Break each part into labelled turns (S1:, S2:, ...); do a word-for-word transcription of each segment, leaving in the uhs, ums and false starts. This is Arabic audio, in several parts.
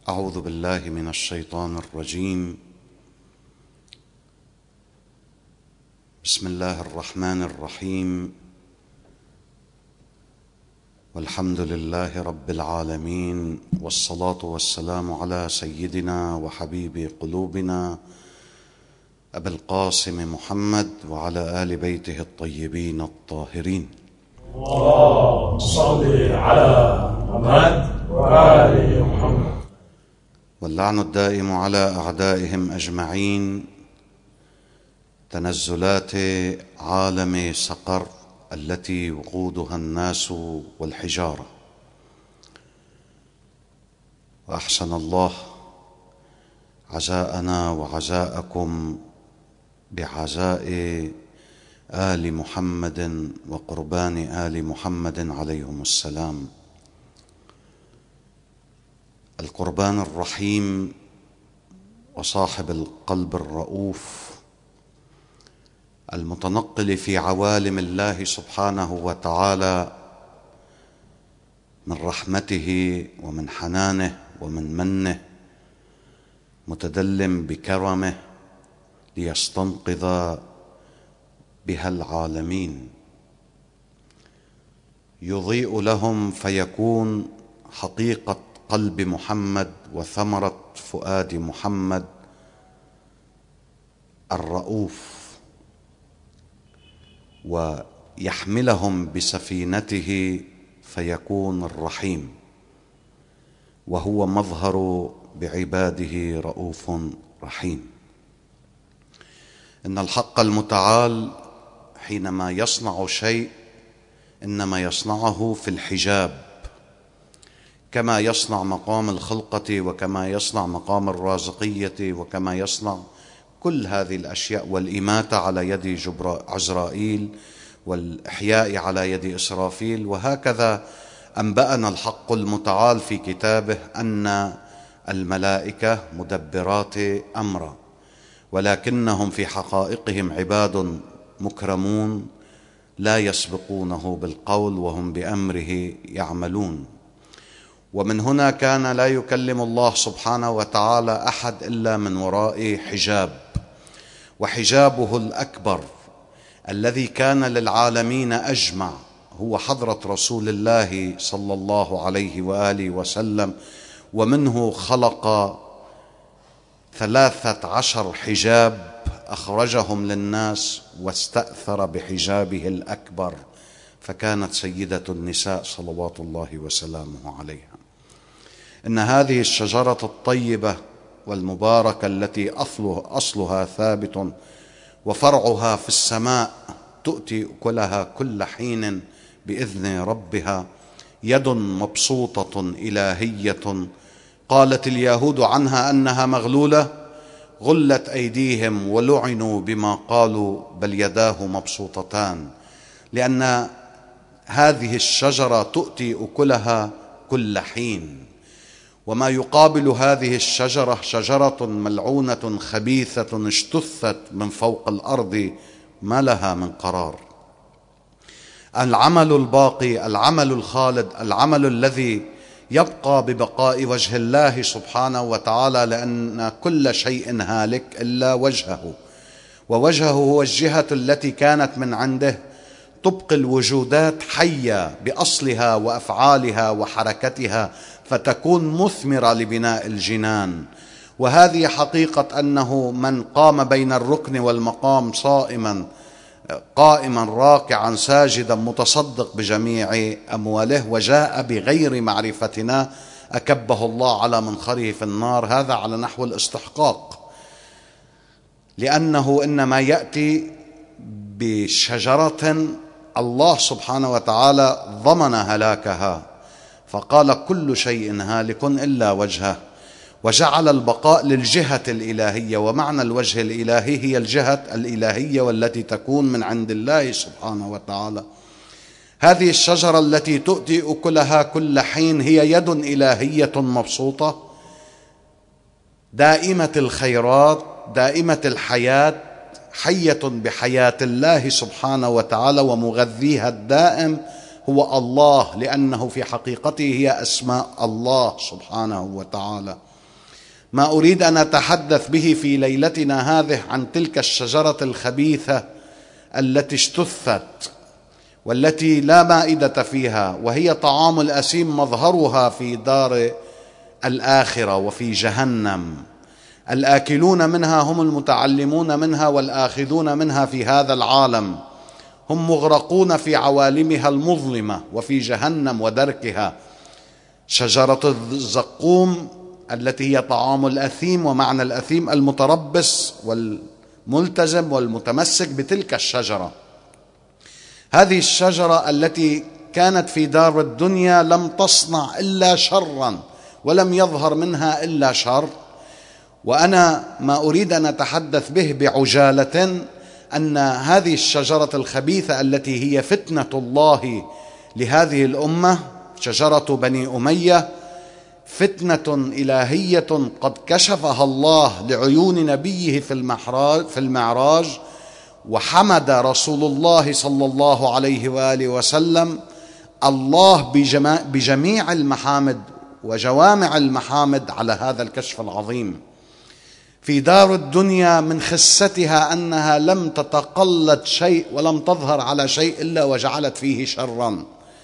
S1: أعوذ بالله من الشيطان الرجيم. بسم الله الرحمن الرحيم، والحمد لله رب العالمين، والصلاة والسلام على سيدنا وحبيب قلوبنا أبي القاسم محمد وعلى آل بيته الطيبين الطاهرين.
S2: اللهم صل على محمد وآل محمد.
S1: واللعن الدائم على أعدائهم أجمعين. تنزلات عالم سقر التي وقودها الناس والحجارة. وأحسن الله عزاءنا وعزاءكم بعزاء آل محمد وقربان آل محمد عليهم السلام. القربان الرحيم وصاحب القلب الرؤوف المتنقل في عوالم الله سبحانه وتعالى من رحمته ومن حنانه ومن منه، متدلم بكرمه ليستنقذ بها العالمين، يضيء لهم فيكون حقيقة قلب محمد وثمرة فؤاد محمد الرؤوف، ويحملهم بسفينته فيكون الرحيم، وهو مظهر بعباده رؤوف رحيم. إن الحق المتعال حينما يصنع شيء إنما يصنعه في الحجاب، كما يصنع مقام الخلقة وكما يصنع مقام الرازقية وكما يصنع كل هذه الأشياء، والإماتة على يد عزرائيل والإحياء على يد إسرافيل. وهكذا أنبأنا الحق المتعال في كتابه أن الملائكة مدبرات أمرا، ولكنهم في حقائقهم عباد مكرمون لا يسبقونه بالقول وهم بأمره يعملون. ومن هنا كان لا يكلم الله سبحانه وتعالى أحد إلا من وراء حجاب، وحجابه الأكبر الذي كان للعالمين أجمع هو حضرة رسول الله صلى الله عليه وآله وسلم، ومنه خلق ثلاثة عشر حجاب أخرجهم للناس واستأثر بحجابه الأكبر، فكانت سيدة النساء صلوات الله وسلامه عليها. إن هذه الشجرة الطيبة والمباركة التي أصلها ثابت وفرعها في السماء تؤتي أكلها كل حين بإذن ربها، يد مبسوطة إلهية قالت اليهود عنها أنها مغلولة، غلت أيديهم ولعنوا بما قالوا بل يداه مبسوطتان، لأن هذه الشجرة تؤتي أكلها كل حين. وما يقابل هذه الشجرة شجرة ملعونة خبيثة اجتثت من فوق الأرض ما لها من قرار. العمل الباقي، العمل الخالد، العمل الذي يبقى ببقاء وجه الله سبحانه وتعالى، لأن كل شيء هالك إلا وجهه، ووجهه هو الجهة التي كانت من عنده تبقي الوجودات حية بأصلها وأفعالها وحركتها فتكون مثمرة لبناء الجنان. وهذه حقيقة أنه من قام بين الركن والمقام صائما قائما راكعا ساجدا متصدق بجميع أمواله وجاء بغير معرفتنا أكبه الله على منخره في النار، هذا على نحو الاستحقاق، لأنه إنما يأتي بشجرة الله سبحانه وتعالى ضمن هلاكها، فقال كل شيء هالك إلا وجهه، وجعل البقاء للجهة الإلهية. ومعنى الوجه الإلهي هي الجهة الإلهية والتي تكون من عند الله سبحانه وتعالى. هذه الشجرة التي تؤتي أكلها كل حين هي يد إلهية مبسوطة دائمة الخيرات دائمة الحياة، حية بحياة الله سبحانه وتعالى، ومغذيها الدائم هو الله، لأنه في حقيقته هي أسماء الله سبحانه وتعالى. ما أريد أن أتحدث به في ليلتنا هذه عن تلك الشجرة الخبيثة التي اجتثت والتي لا مائدة فيها، وهي طعام الأثيم مظهرها في دار الآخرة وفي جهنم. الآكلون منها هم المتعلمون منها والآخذون منها في هذا العالم، هم مغرقون في عوالمها المظلمة وفي جهنم ودركها. شجرة الزقوم التي هي طعام الأثيم، ومعنى الأثيم المتربص والملتزم والمتمسك بتلك الشجرة. هذه الشجرة التي كانت في دار الدنيا لم تصنع إلا شرا ولم يظهر منها إلا شر. وأنا ما أريد أن أتحدث به بعجالة أن هذه الشجرة الخبيثة التي هي فتنة الله لهذه الأمة، شجرة بني أمية، فتنة إلهية قد كشفها الله لعيون نبيه في المعراج، وحمد رسول الله صلى الله عليه وآله وسلم الله بجميع المحامد وجوامع المحامد على هذا الكشف العظيم. في دار الدنيا من خستها أنها لم تتقلد شيء ولم تظهر على شيء إلا وجعلت فيه شرا.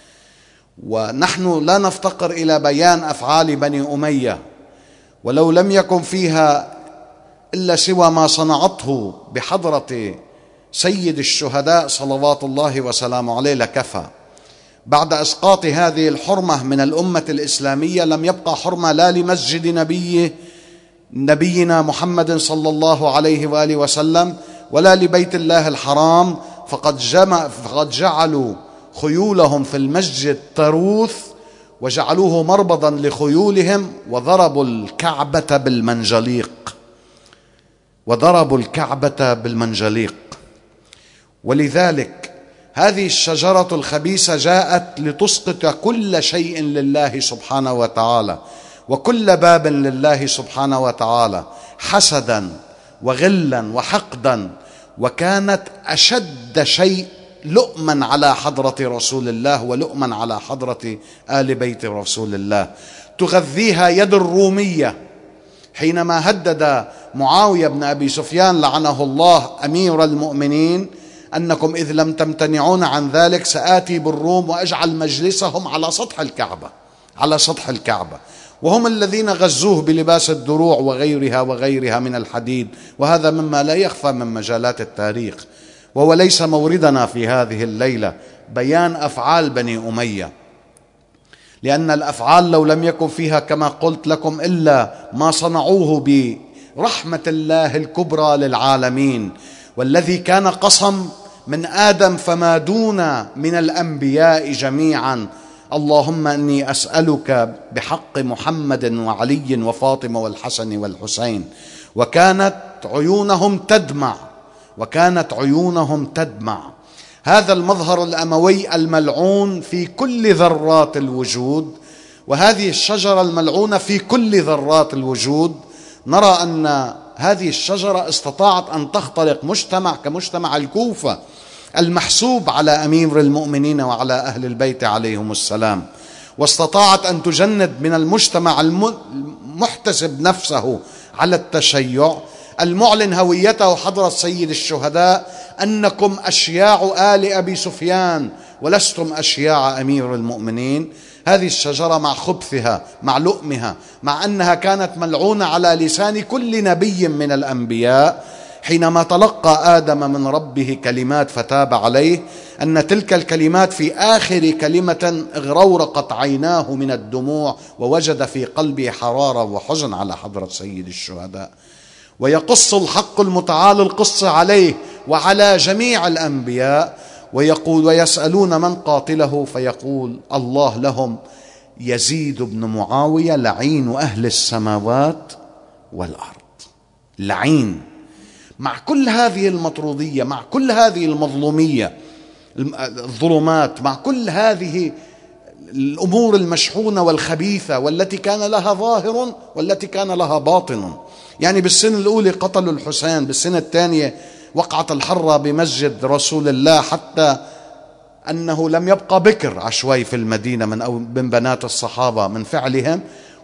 S1: ونحن لا نفتقر إلى بيان أفعال بني أمية، ولو لم يكن فيها إلا سوى ما صنعته بحضرة سيد الشهداء صلوات الله وسلامه عليه لكفى. بعد إسقاط هذه الحرمة من الأمة الإسلامية لم يبقى حرمة لا لمسجد نبيه نبينا محمد صلى الله عليه وآله وسلم ولا لبيت الله الحرام، فقد, جمع فقد جعلوا خيولهم في المسجد تروث وجعلوه مربضا لخيولهم، وضربوا الكعبة بالمنجليق وضربوا الكعبة بالمنجليق. ولذلك هذه الشجرة الخبيثة جاءت لتسقط كل شيء لله سبحانه وتعالى وكل باب لله سبحانه وتعالى حسدا وغلا وحقدا، وكانت أشد شيء لؤما على حضرة رسول الله ولؤما على حضرة آل بيت رسول الله. تغذيها يد الرومية حينما هدد معاوية بن أبي سفيان لعنه الله أمير المؤمنين أنكم إذ لم تمتنعون عن ذلك سآتي بالروم وأجعل مجلسهم على سطح الكعبة على سطح الكعبة، وهم الذين غزوه بلباس الدروع وغيرها وغيرها من الحديد. وهذا مما لا يخفى من مجالات التاريخ، وهو ليس موردنا في هذه الليلة بيان أفعال بني أمية، لأن الأفعال لو لم يكن فيها كما قلت لكم إلا ما صنعوه برحمة الله الكبرى للعالمين، والذي كان قسم من آدم فما دون من الأنبياء جميعا. اللهم إني أسألك بحق محمد وعلي وفاطمة والحسن والحسين. وكانت عيونهم تدمع وكانت عيونهم تدمع هذا المظهر الأموي الملعون في كل ذرات الوجود، وهذه الشجرة الملعونة في كل ذرات الوجود. نرى أن هذه الشجرة استطاعت أن تخترق مجتمع كمجتمع الكوفة المحسوب على أمير المؤمنين وعلى أهل البيت عليهم السلام، واستطاعت أن تجند من المجتمع المحتسب نفسه على التشيع المعلن هويته حضرة سيد الشهداء أنكم أشياع آل أبي سفيان ولستم أشياع أمير المؤمنين. هذه الشجرة مع خبثها مع لؤمها مع أنها كانت ملعونة على لسان كل نبي من الأنبياء، حينما تلقى آدم من ربه كلمات فتاب عليه، أن تلك الكلمات في آخر كلمة اغرورقت عيناه من الدموع ووجد في قلبه حرارة وحزن على حضرة سيد الشهداء. ويقص الحق المتعال القصة عليه وعلى جميع الأنبياء، ويقول ويسألون من قاتله فيقول الله لهم يزيد بن معاوية لعين أهل السماوات والأرض. لعين مع كل هذه المطرودية، مع كل هذه المظلومية الظلمات، مع كل هذه الأمور المشحونة والخبيثة والتي كان لها ظاهر والتي كان لها باطن. يعني بالسنة الأولى قتلوا الحسين، بالسنة الثانية وقعت الحرة بمسجد رسول الله، حتى أنه لم يبقى بكر عشوائي في المدينة من, أو من بنات الصحابة من فعلهم.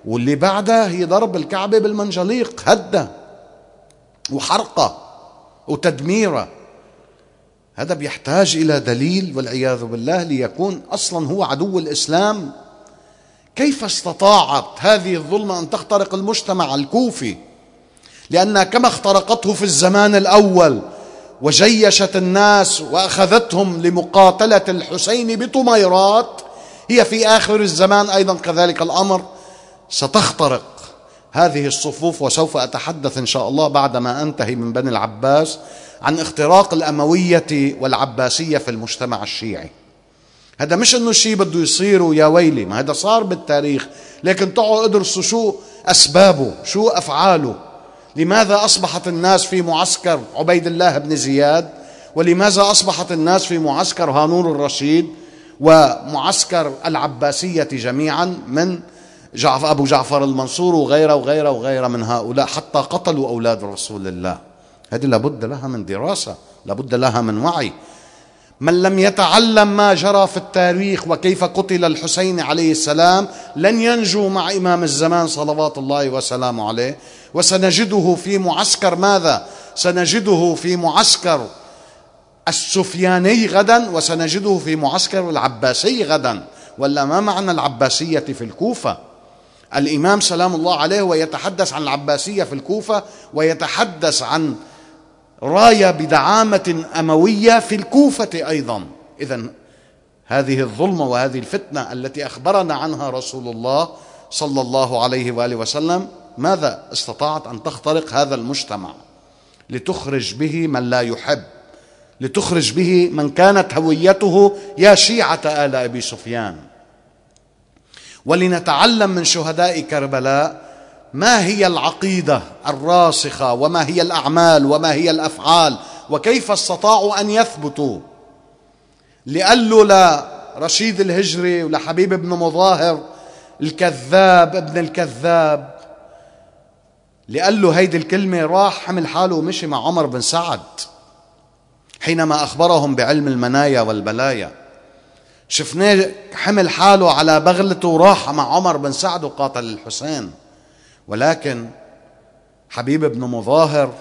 S1: واللي بعدها هي ضرب الكعبة بالمنجليق، هدة وحرقة وتدميرة. هذا بيحتاج إلى دليل والعياذ بالله ليكون أصلا هو عدو الإسلام. كيف استطاعت هذه الظلمة أن تخترق المجتمع الكوفي؟ لأنها كما اخترقته في الزمان الأول وجيشت الناس وأخذتهم لمقاتلة الحسين بطميرات، هي في آخر الزمان أيضا كذلك الأمر ستخترق هذه الصفوف. وسوف أتحدث إن شاء الله بعدما أنتهي من بني العباس عن اختراق الأموية والعباسية في المجتمع الشيعي. هذا مش أنه شيء بده يصير يا ويلي، ما هذا صار بالتاريخ، لكن تعالوا ادرسوا شو أسبابه، شو أفعاله. لماذا أصبحت الناس في معسكر عبيد الله بن زياد، ولماذا أصبحت الناس في معسكر هارون الرشيد ومعسكر العباسية جميعا من جعفر أبو جعفر المنصور وغيره وغيره وغيره من هؤلاء، حتى قتلوا أولاد رسول الله. هذه لابد لها من دراسة، لابد لها من وعي. من لم يتعلم ما جرى في التاريخ وكيف قتل الحسين عليه السلام لن ينجو مع إمام الزمان صلوات الله وسلامه عليه. وسنجده في معسكر ماذا؟ سنجده في معسكر السفياني غدا، وسنجده في معسكر العباسي غدا. ولا ما معنى العباسية في الكوفة؟ الإمام سلام الله عليه ويتحدث عن العباسية في الكوفة، ويتحدث عن راية بدعامة أموية في الكوفة أيضا. إذن هذه الظلمة وهذه الفتنة التي أخبرنا عنها رسول الله صلى الله عليه وآله وسلم ماذا استطاعت أن تخترق هذا المجتمع لتخرج به من لا يحب، لتخرج به من كانت هويته يا شيعة آل أبي سفيان. ولنتعلم من شهداء كربلاء ما هي العقيدة الراسخة، وما هي الأعمال، وما هي الأفعال، وكيف استطاعوا أن يثبتوا. لقالوا لرشيد الهجري ولحبيب بن مظاهر الكذاب ابن الكذاب، لقالوا هيدي الكلمة راح حمل حاله ومشي مع عمر بن سعد حينما أخبرهم بعلم المنايا والبلايا. شفناه حمل حاله على بغلته وراح مع عمر بن سعد وقاتل الحسين. ولكن حبيب بن مظاهر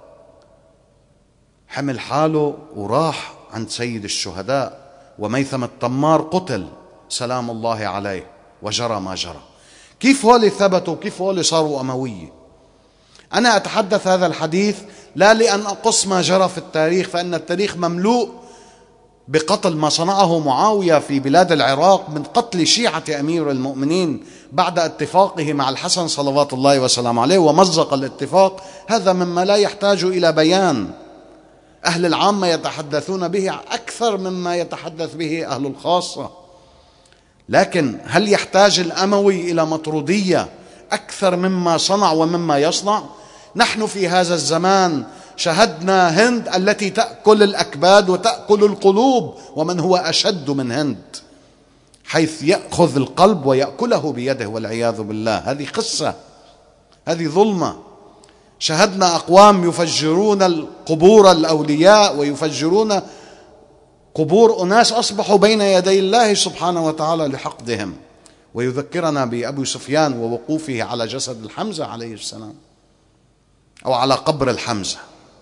S1: حمل حاله وراح عند سيد الشهداء، وميثم التمار قتل سلام الله عليه، وجرى ما جرى. كيف هولي ثبتوا؟ كيف هولي صاروا أموية؟ أنا أتحدث هذا الحديث لا لأن أقص ما جرى في التاريخ، فإن التاريخ مملوء بقتل ما صنعه معاوية في بلاد العراق من قتل شيعة أمير المؤمنين بعد اتفاقه مع الحسن صلوات الله وسلامه عليه، ومزق الاتفاق. هذا مما لا يحتاج إلى بيان، أهل العامة يتحدثون به أكثر مما يتحدث به أهل الخاصة. لكن هل يحتاج الأموي إلى مطرودية أكثر مما صنع ومما يصنع؟ نحن في هذا الزمان شهدنا هند التي تأكل الأكباد وتأكل القلوب، ومن هو أشد من هند، حيث يأخذ القلب ويأكله بيده والعياذ بالله. هذه قصة، هذه ظلمة. شهدنا أقوام يفجرون القبور الأولياء ويفجرون قبور أناس أصبحوا بين يدي الله سبحانه وتعالى لحقدهم. ويذكرنا بأبي سفيان ووقوفه على جسد الحمزة عليه السلام، أو على قبر الحمزة.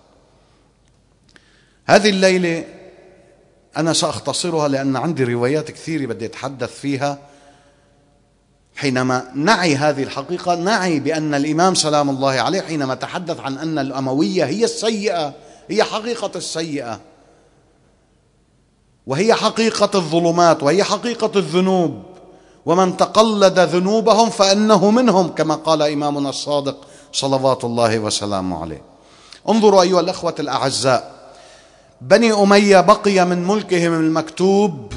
S1: هذه الليلة أنا سأختصرها لأن عندي روايات كثيرة بدي أتحدث فيها. حينما نعي هذه الحقيقة نعي بأن الإمام سلام الله عليه حينما تحدث عن أن الأموية هي السيئة، هي حقيقة السيئة، وهي حقيقة الظلمات، وهي حقيقة الذنوب، ومن تقلد ذنوبهم فإنه منهم، كما قال إمامنا الصادق صلوات الله وسلامه عليه. انظروا أيها الأخوة الأعزاء، بني أمية بقي من ملكهم المكتوب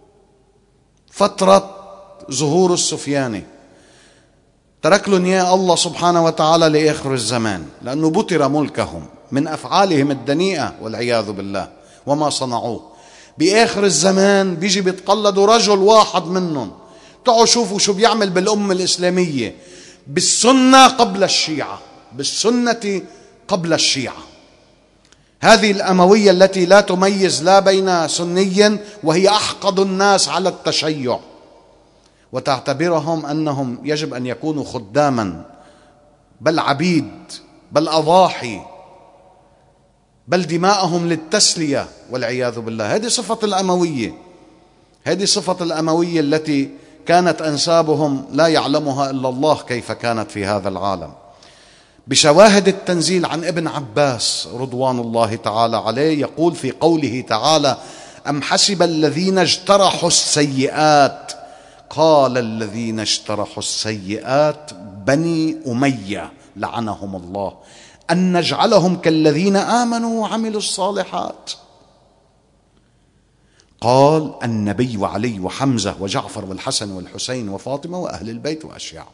S1: فترة ظهور السفياني، ترك لهم يا الله سبحانه وتعالى لآخر الزمان، لأنه بتر ملكهم من أفعالهم الدنيئة والعياذ بالله وما صنعوه. بآخر الزمان بيجي بيتقلدوا رجل واحد منهم. تعالوا شوفوا شو بيعمل بالأمة الإسلامية بالسنة قبل الشيعة، بالسنة قبل الشيعة. هذه الأموية التي لا تميز لا بين سني، وهي أحقد الناس على التشيع، وتعتبرهم أنهم يجب أن يكونوا خداما، بل عبيد، بل أضاحي، بل دماءهم للتسلية والعياذ بالله. هذه صفة الأموية، هذه صفة الأموية التي كانت أنسابهم لا يعلمها إلا الله كيف كانت في هذا العالم. بشواهد التنزيل عن ابن عباس رضوان الله تعالى عليه يقول في قوله تعالى: أم حسب الذين اجترحوا السيئات، قال الذين اجترحوا السيئات بني أمية لعنهم الله أن نجعلهم كالذين آمنوا وعملوا الصالحات. قال النبي وعلي وحمزة وجعفر والحسن والحسين وفاطمة وأهل البيت وأشياء.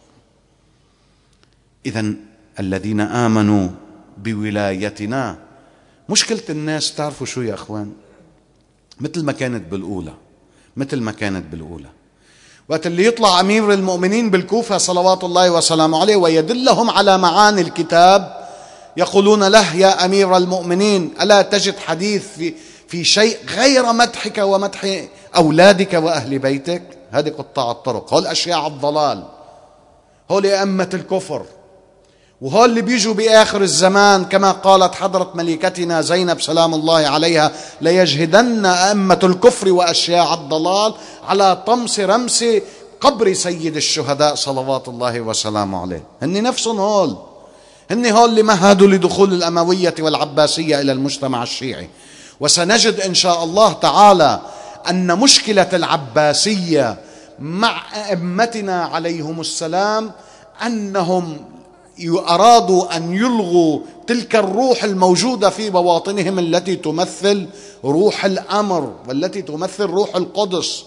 S1: إذن الذين آمنوا بولايتنا. مشكلة الناس تعرفوا شو يا أخوان؟ مثل ما كانت بالأولى، مثل ما كانت بالأولى وقت اللي يطلع أمير المؤمنين بالكوفة صلوات الله وسلامه عليه ويدلهم على معاني الكتاب، يقولون له: يا أمير المؤمنين، ألا تجد حديث في, في شيء غير مدحك ومدح أولادك وأهل بيتك؟ هذه قطاع الطرق، هول أشياء الضلال، هول أئمة الكفر، وهول اللي بيجوا بآخر الزمان كما قالت حضرة ملكتنا زينب سلام الله عليها: ليجهدن أئمة الكفر وأشياء الضلال على طمس رمس قبر سيد الشهداء صلوات الله وسلامه عليه. هن نفسهم هول، هن هول اللي مهدوا لدخول الأموية والعباسية إلى المجتمع الشيعي. وسنجد إن شاء الله تعالى أن مشكلة العباسية مع أئمتنا عليهم السلام أنهم أرادوا أن يلغوا تلك الروح الموجودة في بواطنهم التي تمثل روح الأمر والتي تمثل روح القدس.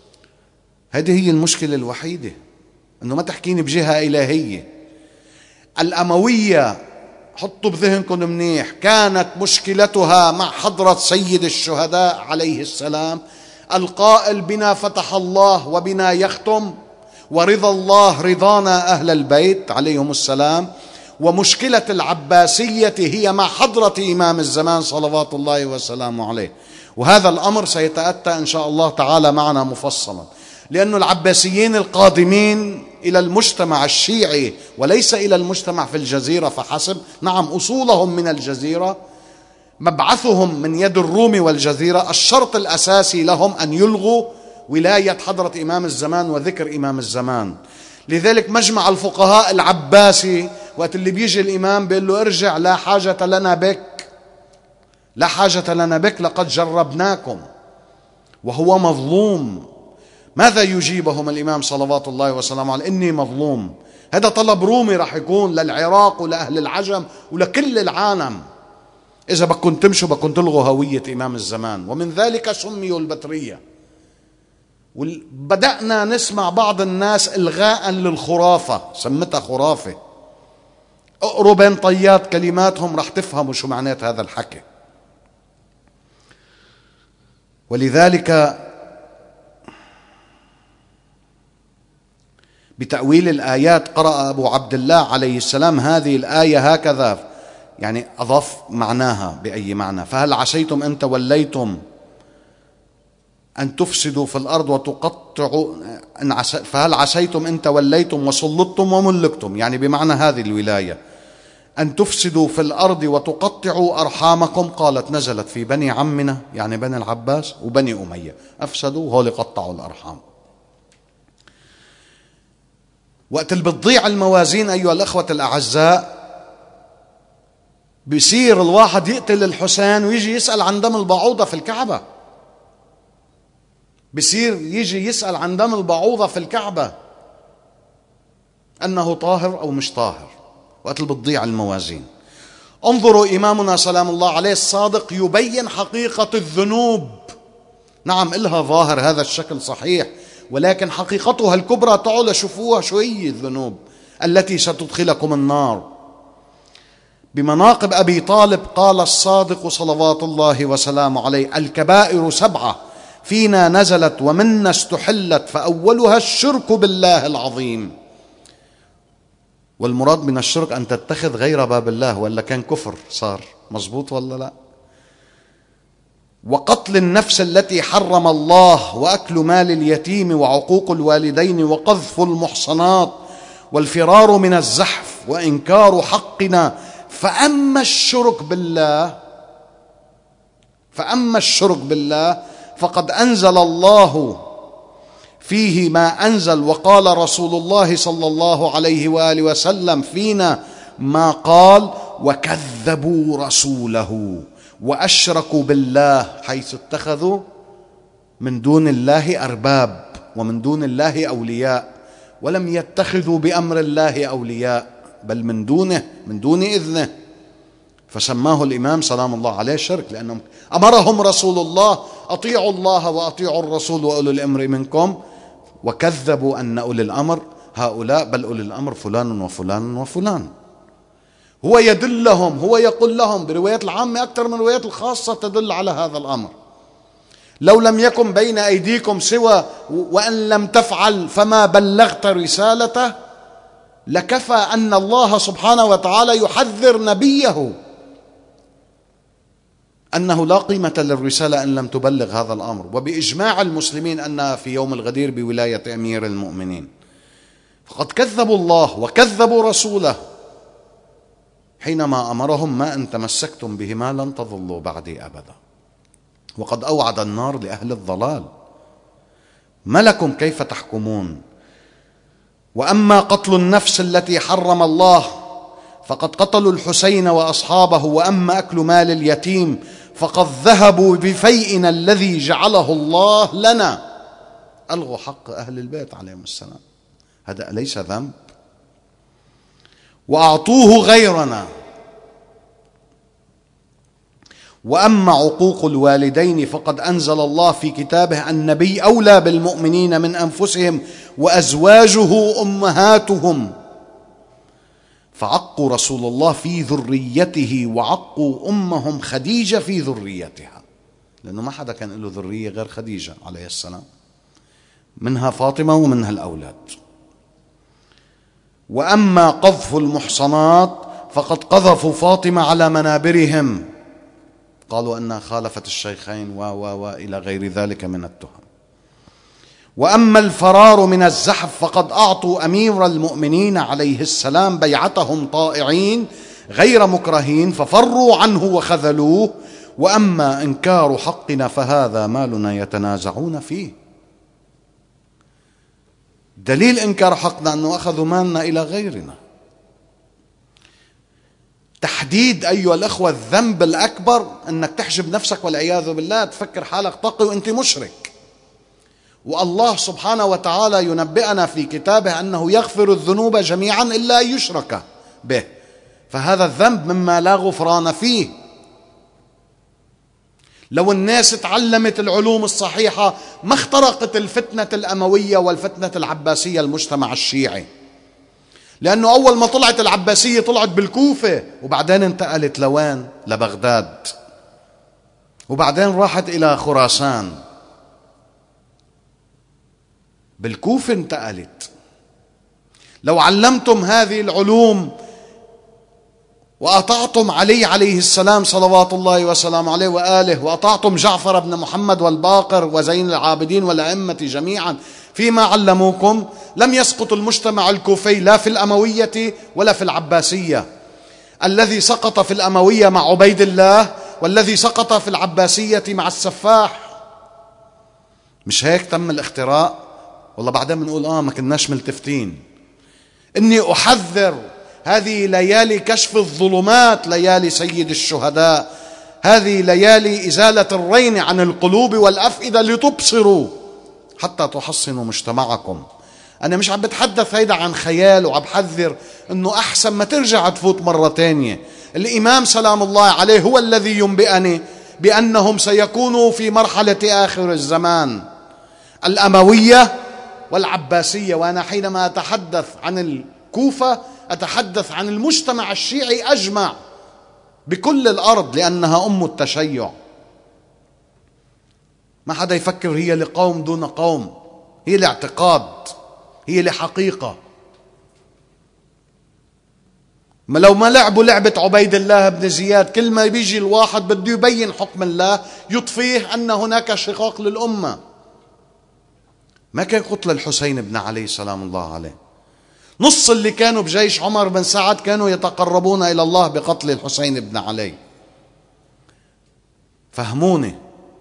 S1: هذه هي المشكلة الوحيدة، أنه ما تحكيني بجهة إلهية. الأموية حطوا بذهنكم منيح، كانت مشكلتها مع حضرة سيد الشهداء عليه السلام القائل: بنا فتح الله وبنا يختم، ورضا الله رضانا أهل البيت عليهم السلام. ومشكلة العباسية هي مع حضرة إمام الزمان صلوات الله وسلامه عليه. وهذا الأمر سيتأتى إن شاء الله تعالى معنا مفصلا، لأن العباسيين القادمين إلى المجتمع الشيعي وليس إلى المجتمع في الجزيرة فحسب، نعم أصولهم من الجزيرة، مبعثهم من يد الروم والجزيرة، الشرط الأساسي لهم أن يلغوا ولاية حضرة إمام الزمان وذكر إمام الزمان. لذلك مجمع الفقهاء العباسي وقت اللي بيجي الإمام بيقول له: ارجع، لا حاجة لنا بك، لا حاجة لنا بك، لقد جربناكم. وهو مظلوم. ماذا يجيبهم الإمام صلوات الله وسلامه عليه؟ إني مظلوم. هذا طلب رومي راح يكون للعراق ولأهل العجم ولكل العالم. إذا بكم تمشوا بكم تلغوا هوية إمام الزمان، ومن ذلك سميوا البترية. وبدأنا نسمع بعض الناس إلغاء للخرافة، سمتها خرافة. اقروا بين طيات كلماتهم راح تفهموا شو معنات هذا الحكي. ولذلك بتأويل الآيات قرأ أبو عبد الله عليه السلام هذه الآية هكذا، يعني أضاف معناها بأي معنى: فهل عسيتم أن توليتم أن تفسدوا في الأرض وتقطعوا، فهل عسيتم أن توليتم وسلطتم وملكتم، يعني بمعنى هذه الولاية، أن تفسدوا في الأرض وتقطعوا أرحامكم. قالت نزلت في بني عمنا، يعني بني العباس وبني أمية، أفسدوا هول قطعوا الأرحام. وقت اللي بتضيع الموازين أيها الأخوة الأعزاء، بيصير الواحد يقتل الحسين ويجي يسأل عن دم البعوضة في الكعبة، بيصير يجي يسأل عن دم البعوضة في الكعبة أنه طاهر أو مش طاهر، وقت اللي بتضيع الموازين. انظروا إمامنا سلام الله عليه الصادق يبين حقيقة الذنوب. نعم إلها ظاهر هذا الشكل صحيح، ولكن حقيقتها الكبرى تعالوا شوفوها شو هي الذنوب التي ستدخلكم النار. بمناقب أبي طالب قال الصادق صلوات الله وسلامه عليه: الكبائر سبعة فينا نزلت ومنا استحلت، فأولها الشرك بالله العظيم. والمراد من الشرك أن تتخذ غير باب الله، ولا كان كفر صار، مزبوط ولا لا؟ وقتل النفس التي حرم الله وأكل مال اليتيم وعقوق الوالدين وقذف المحصنات والفرار من الزحف وإنكار حقنا. فأما الشرك بالله فأما الشرك بالله فقد أنزل الله فيه ما أنزل، وقال رسول الله صلى الله عليه وآله وسلم فينا ما قال: وكذبوا رسوله وأشركوا بالله حيث اتخذوا من دون الله أرباب ومن دون الله أولياء ولم يتخذوا بأمر الله أولياء بل من دونه من دون إذنه. فسماه الإمام سلام الله عليه شرك، لأنهم أمرهم رسول الله: أطيعوا الله وأطيعوا الرسول وأولي الأمر منكم، وكذبوا أن أولي الأمر هؤلاء، بل أولي الأمر فلان وفلان وفلان. هو يدلهم، هو يقول لهم بروايات العامة أكثر من روايات الخاصة تدل على هذا الأمر: لو لم يكن بين أيديكم سوى وأن لم تفعل فما بلغت رسالته، لكفى أن الله سبحانه وتعالى يحذر نبيه أنه لا قيمة للرسالة إن لم تبلغ هذا الأمر. وبإجماع المسلمين أنها في يوم الغدير بولاية أمير المؤمنين. فقد كذبوا الله وكذبوا رسوله حينما أمرهم: ما إن تمسكتم بهما لن تضلوا بعدي أبدا. وقد أوعد النار لأهل الضلال: ما لكم كيف تحكمون؟ وأما قتل النفس التي حرم الله فقد قتلوا الحسين وأصحابه. وأما أكل مال اليتيم فقد ذهبوا بفيئنا الذي جعله الله لنا. ألغوا حق أهل البيت عليهم السلام. هذا أليس ذنب؟ وأعطوه غيرنا. وأما عقوق الوالدين فقد أنزل الله في كتابه: النبي أولى بالمؤمنين من أنفسهم وأزواجه أمهاتهم. فعقوا رسول الله في ذريته وعقوا أمهم خديجة في ذريتها، لأنه ما حدا كان له ذرية غير خديجة عليه السلام، منها فاطمة ومنها الأولاد. وأما قذف المحصنات فقد قذفوا فاطمة على منابرهم، قالوا أنها خالفت الشيخين و و و إلى غير ذلك من التهم. وأما الفرار من الزحف فقد أعطوا أمير المؤمنين عليه السلام بيعتهم طائعين غير مكرهين ففروا عنه وخذلوه. وأما إنكار حقنا فهذا مالنا يتنازعون فيه. دليل إنكار حقنا أنه أخذوا مالنا إلى غيرنا. تحديد أيها الأخوة الذنب الأكبر أنك تحجب نفسك والعياذ بالله، تفكر حالك تقي وأنت مشرك. والله سبحانه وتعالى ينبئنا في كتابه أنه يغفر الذنوب جميعا إلا أن يشرك به، فهذا الذنب مما لا غفران فيه. لو الناس تعلمت العلوم الصحيحة ما اخترقت الفتنة الأموية والفتنة العباسية المجتمع الشيعي، لأنه أول ما طلعت العباسية طلعت بالكوفة، وبعدين انتقلت لوين؟ لبغداد، وبعدين راحت إلى خراسان. بالكوفة انتقلت. لو علمتم هذه العلوم وأطعتم علي عليه السلام صلوات الله وسلام عليه وآله، وأطعتم جعفر بن محمد والباقر وزين العابدين والأئمة جميعا فيما علموكم، لم يسقط المجتمع الكوفي لا في الأموية ولا في العباسية. الذي سقط في الأموية مع عبيد الله، والذي سقط في العباسية مع السفاح. مش هيك تم الاختراء؟ والله بعدين بنقول آه ما كناش ملتفتين. إني أحذر هذه ليالي كشف الظلمات، ليالي سيد الشهداء، هذه ليالي إزالة الرين عن القلوب والأفئدة لتبصروا حتى تحصنوا مجتمعكم. أنا مش عم بتحدث هيدا عن خيال، وعم بحذر إنه أحسن ما ترجع تفوت مرة تانية. الإمام سلام الله عليه هو الذي ينبئني بأنهم سيكونوا في مرحلة آخر الزمان الأموية والعباسية. وأنا حينما أتحدث عن الكوفة أتحدث عن المجتمع الشيعي أجمع بكل الأرض، لأنها أم التشيع. ما حدا يفكر هي لقوم دون قوم، هي لاعتقاد، هي لحقيقة. ما لو ما لعبوا لعبة عبيد الله بن زياد، كل ما بيجي الواحد بده يبين حكم الله يطفيه أن هناك شقاق للأمة. ما كان قتل الحسين بن علي سلام الله عليه. نص اللي كانوا بجيش عمر بن سعد كانوا يتقربون إلى الله بقتل الحسين بن علي. فهموني.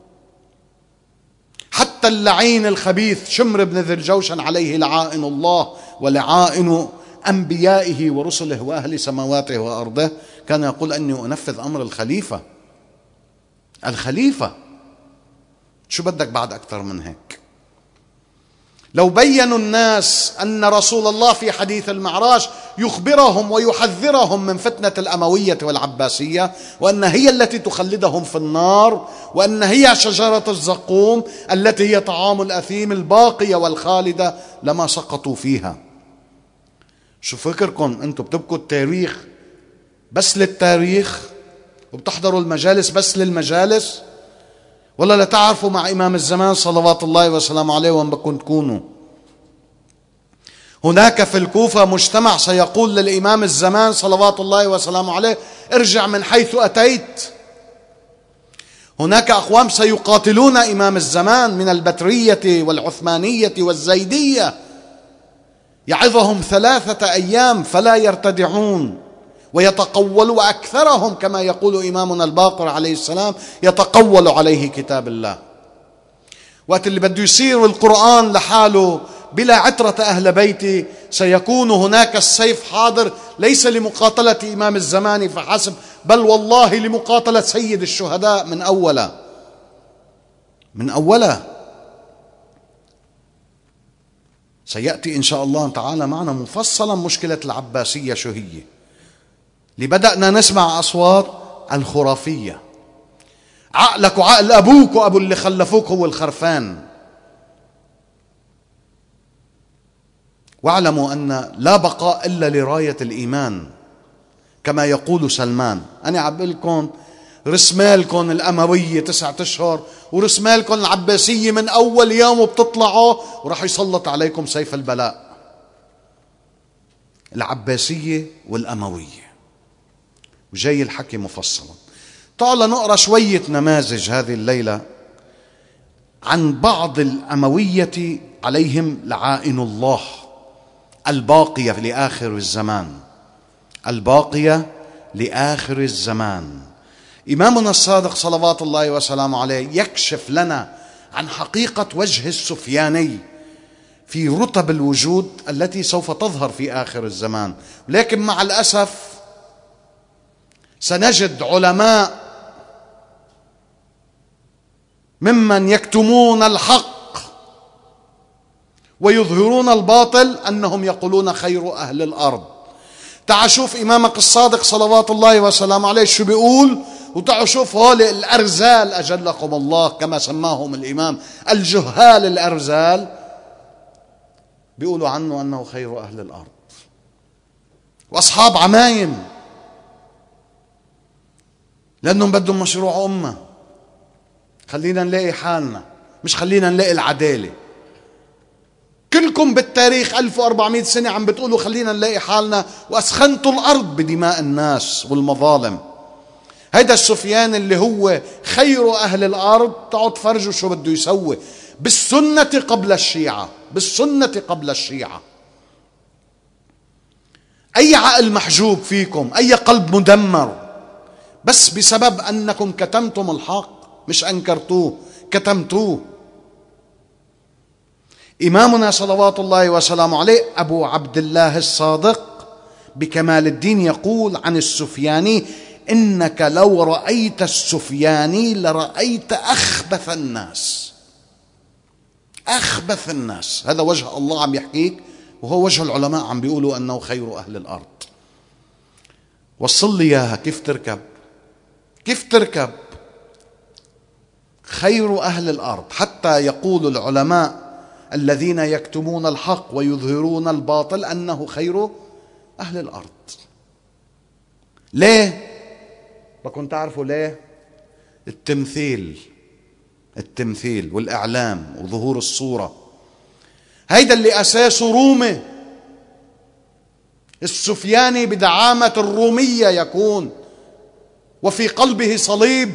S1: حتى اللعين الخبيث شمر بن ذي الجوشن عليه لعائن الله ولعائن أنبيائه ورسله وأهل سماواته وأرضه كان يقول أني أنفذ أمر الخليفة. الخليفة شو بدك بعد أكثر من هيك؟ لو بينوا الناس أن رسول الله في حديث المعراج يخبرهم ويحذرهم من فتنة الأموية والعباسية، وأن هي التي تخلدهم في النار، وأن هي شجرة الزقوم التي هي طعام الأثيم الباقية والخالدة، لما سقطوا فيها. شو فكركم أنتم بتبكوا التاريخ بس للتاريخ وبتحضروا المجالس بس للمجالس، ولا لا تعرفوا مع إمام الزمان صلوات الله وسلامه عليه وين بدكم تكونوا؟ هناك في الكوفة مجتمع سيقول للإمام الزمان صلوات الله وسلامه عليه ارجع من حيث أتيت. هناك أقوام سيقاتلون إمام الزمان من البترية والعثمانية والزيدية، يعظهم ثلاثة أيام فلا يرتدعون ويتقول، وأكثرهم كما يقول إمامنا الباقر عليه السلام يتقول عليه كتاب الله. وقت اللي بده يصير القرآن لحاله بلا عترة أهل بيتي سيكون هناك السيف حاضر، ليس لمقاتلة إمام الزمان فحسب، بل والله لمقاتلة سيد الشهداء من أولا من أولا. سيأتي إن شاء الله تعالى معنا مفصلا مشكلة العباسية شو هي. لبدأنا نسمع أصوات الخرافية، عقلك وعقل أبوك وأبو اللي خلفوك هو الخرفان. واعلموا أن لا بقاء إلا لراية الإيمان كما يقول سلمان. أنا عبالكم رسمالكم الأموية تسعة أشهر ورسمالكم العباسية من أول يوم وبتطلعوا ورح يسلط عليكم سيف البلاء. العباسية والأموية وجاي الحكي مفصلا. تعالوا نقرأ شوية نماذج هذه الليلة عن بعض الأموية عليهم لعائن الله الباقية لآخر الزمان، الباقية لآخر الزمان. إمامنا الصادق صلوات الله وسلامه عليه يكشف لنا عن حقيقة وجه السفياني في رتب الوجود التي سوف تظهر في آخر الزمان. لكن مع الأسف سنجد علماء ممن يكتمون الحق ويظهرون الباطل أنهم يقولون خير أهل الأرض. تعال شوف إمامك الصادق صلوات الله وسلامه عليه شو بيقول، وتعال شوف هول الأرزال أجلكم الله كما سماهم الإمام، الجهال الأرزال بيقولوا عنه أنه خير أهل الأرض. وأصحاب عمايم لأنهم بدهم مشروع أمة. خلينا نلاقي حالنا، مش خلينا نلاقي العدالة. كلكم بالتاريخ ألف وأربعمائة سنة عم بتقولوا خلينا نلاقي حالنا، وأسخنتوا الأرض بدماء الناس والمظالم. هيدا السفيان اللي هو خير أهل الأرض تعالوا تفرجوا شو بده يسوي بالسنة قبل الشيعة، بالسنة قبل الشيعة. أي عقل محجوب فيكم، أي قلب مدمر، بس بسبب أنكم كتمتم الحق، مش أنكرتوه، كتمتوه. إمامنا صلوات الله وسلامه عليه أبو عبد الله الصادق بكمال الدين يقول عن السفياني: إنك لو رأيت السفياني لرأيت أخبث الناس. أخبث الناس، هذا وجه الله عم يحكيك، وهو وجه العلماء عم بيقولوا أنه خير أهل الأرض. وصل لي إياها كيف تركب، كيف تركب خير أهل الأرض، حتى يقول العلماء الذين يكتمون الحق ويظهرون الباطل أنه خير أهل الأرض. ليه؟ بكون تعرفوا ليه؟ التمثيل، التمثيل والإعلام وظهور الصورة. هيدا اللي أساسه رومي. السفياني بدعامة الرومية يكون، وفي قلبه صليب،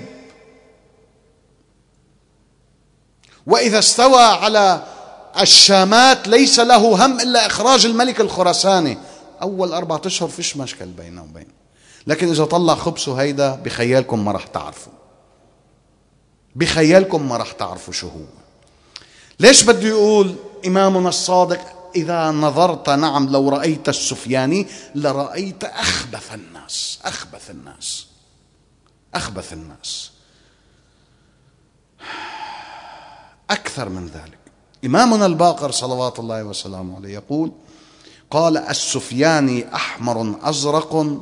S1: وإذا استوى على الشامات ليس له هم إلا إخراج الملك الخراساني. أول أربعة أشهر فيش مشكل بينه وبينه، لكن إذا طلع خبزه هيدا بخيالكم ما رح تعرفوا، بخيالكم ما رح تعرفوا شو هو. ليش بده يقول إمامنا الصادق إذا نظرت نعم لو رأيت السفياني لرأيت أخبث الناس، أخبث الناس، أخبث الناس. أكثر من ذلك إمامنا الباقر صلوات الله وسلامه عليه يقول: قال السفياني أحمر أزرق،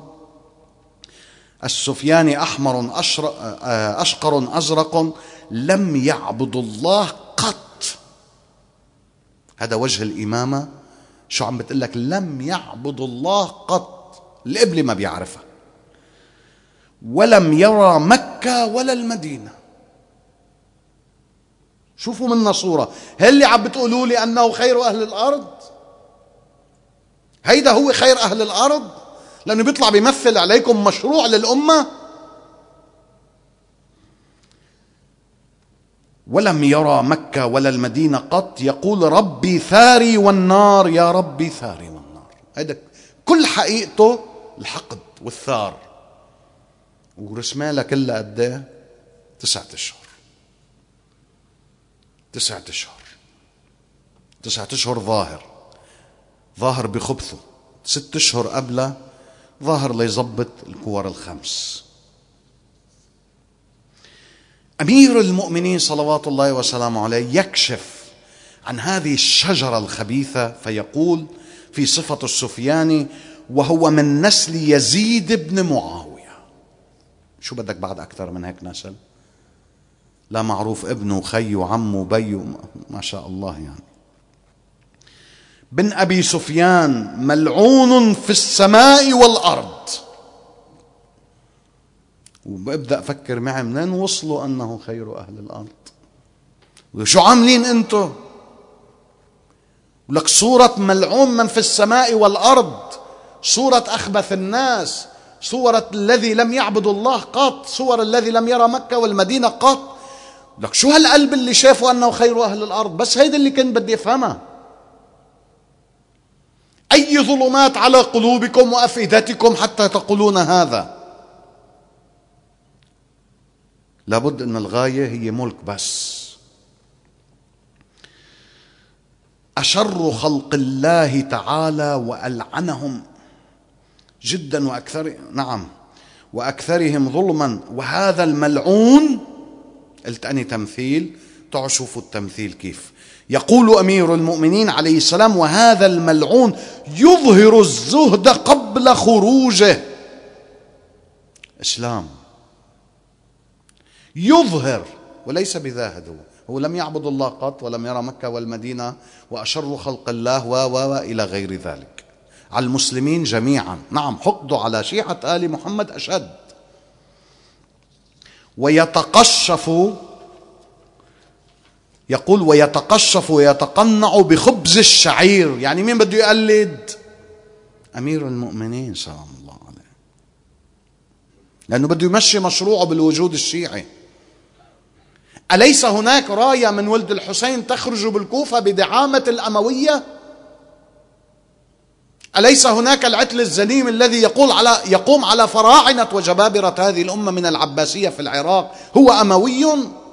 S1: السفياني أحمر أشقر أزرق لم يعبد الله قط. هذا وجه الإمامة. شو عم بتقول لك؟ لم يعبد الله قط، القبلة ما بيعرفها، ولم يرى مكة ولا المدينة. شوفوا منا صورة. هل اللي عم بتقولوا لي أنه خير أهل الأرض؟ هيدا هو خير أهل الأرض؟ لأنه بيطلع بيمثل عليكم مشروع للأمة. ولم يرى مكة ولا المدينة قط، يقول ربي ثاري والنار، يا ربي ثاري والنار. هيدا كل حقيقته الحقد والثار. ورسمالها كلها قد ايه؟ تسعة اشهر. تسعة اشهر تسعة اشهر ظاهر ظاهر بخبثه. ست اشهر قبله ظاهر ليظبط الكور الخمس. أمير المؤمنين صلوات الله وسلامه عليه يكشف عن هذه الشجرة الخبيثة فيقول في صفة السفياني: وهو من نسل يزيد بن معاوية. شو بدك بعد أكثر من هيك نسل؟ لا معروف ابنه وخيه وعمه وبيه، ما شاء الله. يعني بن أبي سفيان ملعون في السماء والأرض. وببدأ أفكر معي منين وصلوا أنه خير أهل الأرض؟ وشو عاملين أنتم؟ ولك صورة ملعون من في السماء والأرض، صورة أخبث الناس، صورة الذي لم يعبد الله قط، صور الذي لم يرى مكة والمدينة قط. لك شو هالقلب اللي شافوا أنه خير أهل الأرض؟ بس هيدا اللي كنت بدي أفهمها. أي ظلمات على قلوبكم وأفئدتكم حتى تقولون هذا؟ لابد أن الغاية هي ملك بس. أشر خلق الله تعالى وألعنهم جدا وأكثر نعم وأكثرهم ظلما، وهذا الملعون. قلت أني تمثيل، تعالوا شوفوا التمثيل كيف. يقول أمير المؤمنين عليه السلام: وهذا الملعون يظهر الزهد قبل خروجه. إسلام يظهر وليس بذاهد. هو هو لم يعبد الله قط ولم يرى مكة والمدينة وأشر خلق الله و و إلى غير ذلك. على المسلمين جميعا نعم، حقدوا على شيعة آل محمد أشد. ويتقشف، يقول ويتقشف ويتقنع بخبز الشعير. يعني مين بده يقلد؟ أمير المؤمنين سلام الله عليه، لأنه بده يمشي مشروعه بالوجود الشيعي. أليس هناك راية من ولد الحسين تخرج بالكوفة بدعامة الأموية؟ أليس هناك العتل الزليم الذي يقول على يقوم على فراعنة وجبابرة هذه الأمة من العباسية في العراق هو أموي؟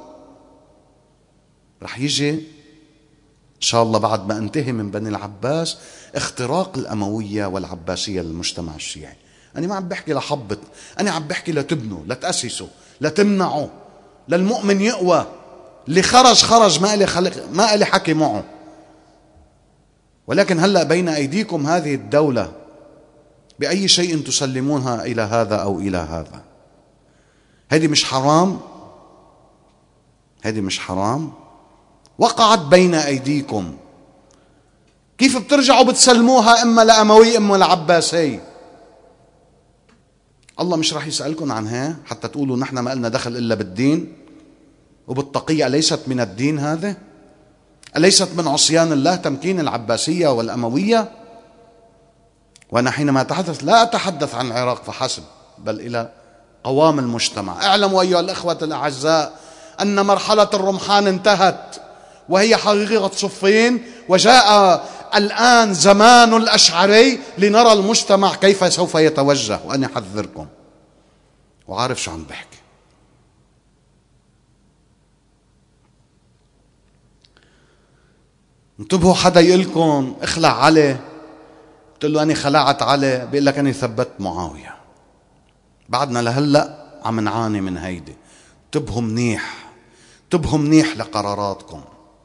S1: رح يجي إن شاء الله بعد ما انتهي من بني العباس اختراق الأموية والعباسية للمجتمع الشيعي. أنا ما عم بحكي لحبط، أنا عم بحكي لتبنوا، لتأسسوا، لتمنعوا، للمؤمن يقوى. اللي خرج خرج، ما إلي خلق، ما إلي حكي معه. ولكن هلأ بين أيديكم هذه الدولة، بأي شيء تسلمونها إلى هذا أو إلى هذا؟ هذه مش حرام؟ هذه مش حرام؟ وقعت بين أيديكم، كيف بترجعوا بتسلموها إما لأموي إما لعباسي؟ الله مش رح يسألكم عنها حتى تقولوا نحن ما لنا دخل إلا بالدين وبالتقية. أليست من الدين هذا؟ أليست من عصيان الله تمكين العباسية والأموية؟ وأنا حينما أتحدث لا أتحدث عن العراق فحسب، بل إلى قوام المجتمع. اعلموا أيها الأخوة الأعزاء أن مرحلة الرمحان انتهت، وهي حقيقة صفين، وجاء الآن زمان الأشعري لنرى المجتمع كيف سوف يتوجه. وأنا أحذركم وعارف شو عم بحكي. انتبهوا، حدا يقولكم اخلع علي، قلت له أنا خلعت علي، بيقول لك أنا ثبت معاوية. بعدنا لهلأ عم نعاني من هيدي. انتبهوا منيح، انتبهوا منيح لقراراتكم.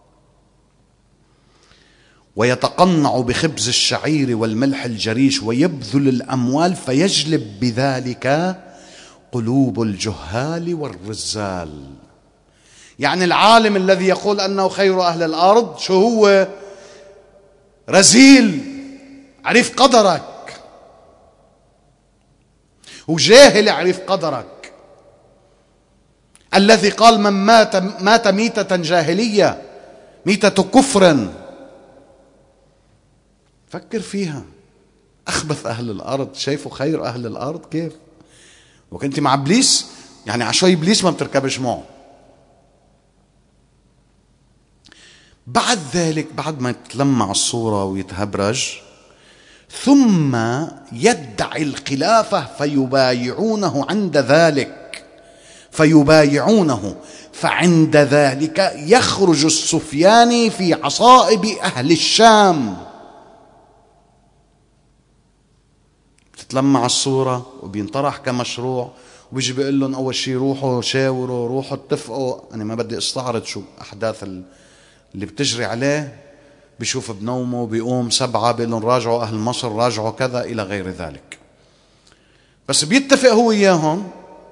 S1: ويتقنع بخبز الشعير والملح الجريش ويبذل الأموال فيجلب بذلك قلوب الجهال والرزال. يعني العالم الذي يقول أنه خير أهل الأرض شو هو؟ رزيل، عرف قدرك، وجاهل عرف قدرك. الذي قال من مات مات ميتة جاهلية، ميتة كفر. فكر فيها، أخبث أهل الأرض شايفوا خير أهل الأرض كيف؟ وكنت مع إبليس، يعني عشوي إبليس ما بتركبش معه. بعد ذلك، بعد ما يتلمع الصورة ويتهبرج، ثم يدعي الخلافة فيبايعونه عند ذلك، فيبايعونه فعند ذلك يخرج السفياني في عصائب أهل الشام. بتتلمع الصورة وبينطرح كمشروع، وبيجي بيقول لهم أول شيء روحوا شاوروا، روحوا اتفقوا. أنا ما بدي استعرض شو أحداث اللي بتجري عليه. بيشوف بنومه بيقوم سبعة بيقول لهم راجعوا أهل مصر، راجعوا كذا إلى غير ذلك. بس بيتفق هو إياهم.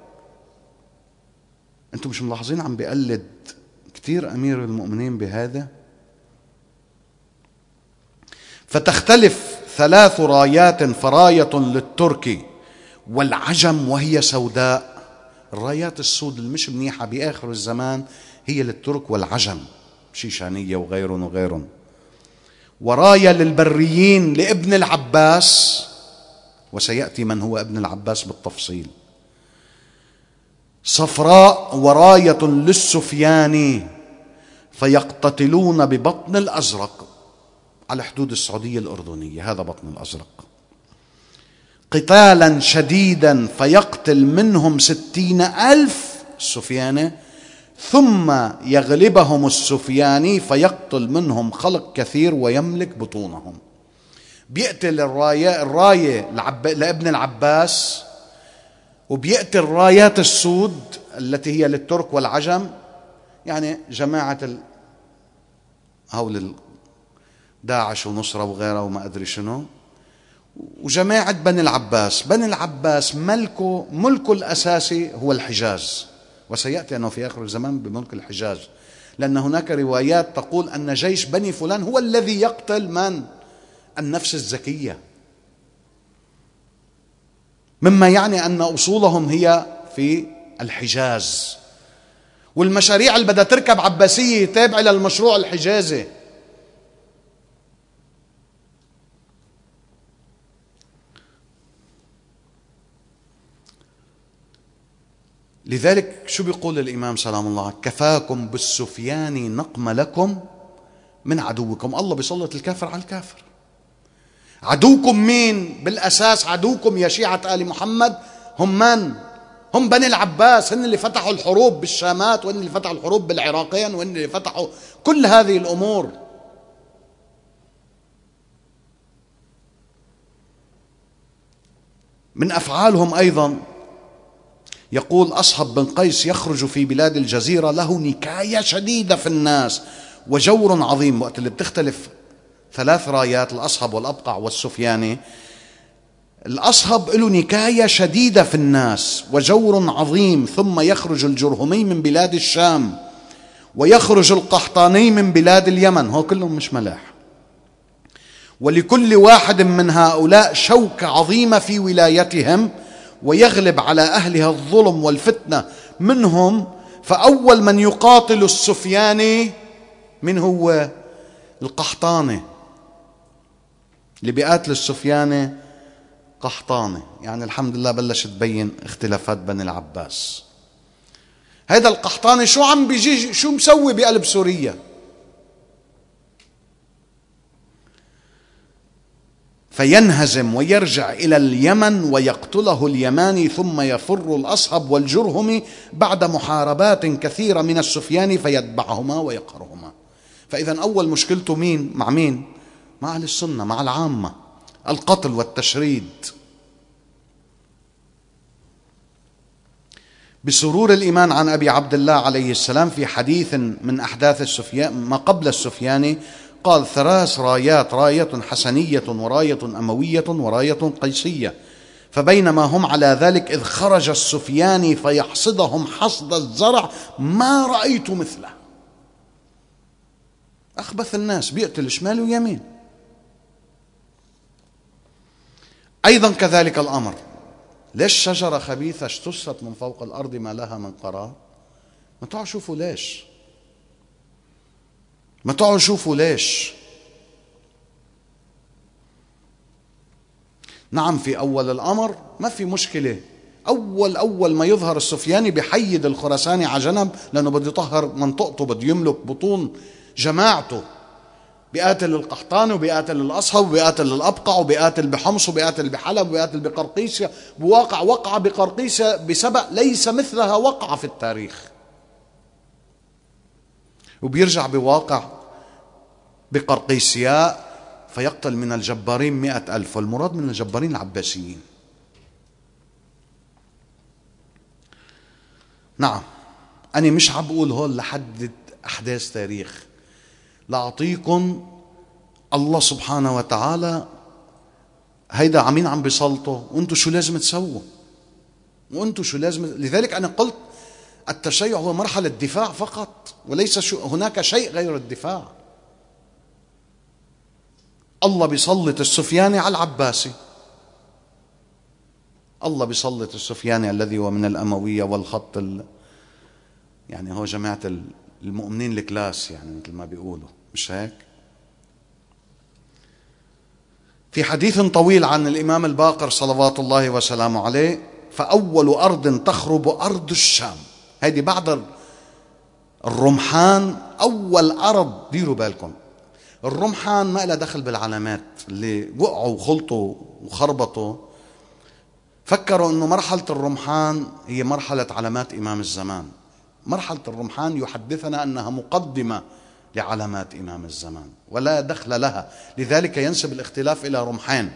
S1: أنتم مش ملاحظين عم بيقلد كتير أمير المؤمنين بهذا؟ فتختلف ثلاث رايات، فراية للتركي والعجم وهي سوداء. الرايات السود اللي مش منيحة بآخر الزمان هي للترك والعجم، شيشانية وغيرهم وغيرهم. وراية للبريين لابن العباس، وسيأتي من هو ابن العباس بالتفصيل. صفراء وراية للسفياني، فيقتتلون ببطن الأزرق على حدود السعودية الأردنية. هذا بطن الأزرق. قتالا شديدا فيقتل منهم ستين ألف السفياني، ثم يغلبهم السفياني فيقتل منهم خلق كثير ويملك بطونهم. بيقتل الراية الراية لابن العباس، وبيقتل رايات السود التي هي للترك والعجم، يعني جماعة ال... هول داعش ونصرة وغيرها وما أدري شنو، وجماعة بني العباس. بني العباس ملكه ملكه الأساسي هو الحجاز، وسيأتي أنه في آخر الزمان بملك الحجاز، لأن هناك روايات تقول أن جيش بني فلان هو الذي يقتل من؟ النفس الزكية، مما يعني أن أصولهم هي في الحجاز. والمشاريع اللي بدها تركب عباسية تابعة للمشروع الحجازي. لذلك شو بيقول الإمام سلام الله؟ كفاكم بالسفيان نقم لكم من عدوكم. الله بيسلط الكافر على الكافر. عدوكم مين؟ بالأساس عدوكم يا شيعة آل محمد هم من؟ هم بني العباس. هن اللي فتحوا الحروب بالشامات، وهن اللي فتحوا الحروب بالعراقين، وهن اللي فتحوا كل هذه الأمور. من أفعالهم أيضا يقول أصهب بن قيس يخرج في بلاد الجزيرة له نكاية شديدة في الناس وجور عظيم. وقت اللي بتختلف ثلاث رايات، الأصهب والأبقع والسفياني، الأصهب له نكاية شديدة في الناس وجور عظيم. ثم يخرج الجرهمي من بلاد الشام، ويخرج القحطاني من بلاد اليمن، هو كلهم مش ملاح. ولكل واحد من هؤلاء شوكة عظيمة في ولايتهم، ويغلب على أهلها الظلم والفتنة منهم. فأول من يقاتل السفياني من هو؟ القحطاني. اللي بيقاتل السفياني قحطاني، يعني الحمد لله بلشت تبين اختلافات بني العباس. هيدا القحطاني شو عم بيجي، شو مسوي بقلب سوريا؟ فينهزم ويرجع إلى اليمن ويقتله اليماني، ثم يفر الأصهب والجرهم بعد محاربات كثيرة من السفياني فيتبعهما ويقهرهما. فإذا أول مشكلته مين؟ مع مين؟ مع أهل السنة، مع العامة، القتل والتشريد. بسرور الإيمان عن أبي عبد الله عليه السلام في حديث من أحداث السفيان ما قبل السفياني قال: ثلاث رايات، راية حسنية وراية أموية وراية قيسية، فبينما هم على ذلك إذ خرج السفياني فيحصدهم حصد الزرع ما رأيت مثله. أخبث الناس، بيقتل شمال ويمين. أيضا كذلك الأمر، ليش شجرة خبيثة اجتثت من فوق الأرض ما لها من قرار؟ ما تعالوا شوفوا ليش، ما تعالوا شوفوا ليش. نعم في أول الأمر ما في مشكلة، أول أول ما يظهر السفياني بحيد الخراساني على جنب، لأنه بده يطهر منطقته، بده يملك بطون جماعته. بيقاتل القحطاني وبيقاتل الأصهب وبيقاتل الأبقع وبيقاتل بحمص وبيقاتل بحلب وبيقاتل بقرقيسيا، بواقع وقعة بقرقيسيا بسبق ليس مثلها وقعة في التاريخ، وبيرجع بواقع بقرقيسيا فيقتل من الجبارين مئة ألف، والمراد من الجبارين العباسيين. نعم أنا مش عم بقول هول لحد أحداث تاريخ، لأعطيكم الله سبحانه وتعالى هيدا عمين عم بيسلطه، وانتو شو لازم تسووا، وانتو شو لازم. لذلك أنا قلت التشيع هو مرحلة دفاع فقط، وليس شو هناك شيء غير الدفاع. الله بيسلط السفياني على العباسي، الله بيسلط السفياني الذي هو من الأموية والخط ال... يعني هو جماعة المؤمنين الكلاس، يعني مثل ما بيقولوا، مش هيك؟ في حديث طويل عن الإمام الباقر صلوات الله وسلامه عليه: فأول أرض تخرب أرض الشام. هذه بعد الرمحان أول أرض، ديروا بالكم، الرمحان ما لها دخل بالعلامات اللي وقعوا وخلطوا وخربطوا، فكروا أنه مرحلة الرمحان هي مرحلة علامات إمام الزمان. مرحلة الرمحان يحدثنا أنها مقدمة لعلامات إمام الزمان ولا دخل لها، لذلك ينسب الاختلاف إلى رمحان.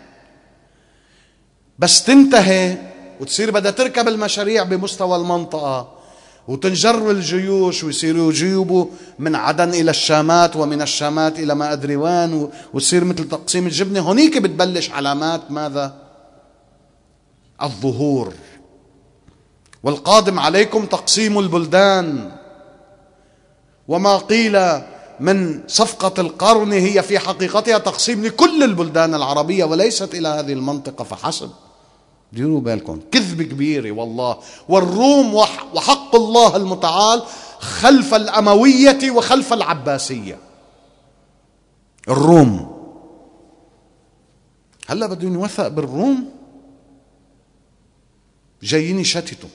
S1: بس تنتهي وتصير بدها تركب المشاريع بمستوى المنطقة وتنجر الجيوش ويصيروا يجيبوا من عدن إلى الشامات ومن الشامات إلى ما أدري وين، وتصير مثل تقسيم الجبنة. هنيك بتبلش علامات ماذا؟ الظهور. والقادم عليكم تقسيم البلدان، وما قيل من صفقة القرن هي في حقيقتها تقسيم لكل البلدان العربية وليست إلى هذه المنطقة فحسب. ديروا بالكم، كذب كبيرة والله. والروم وحق الله المتعال خلف الأموية وخلف العباسية. الروم هلا بدهم يوثق بالروم، جايين يشتتوا.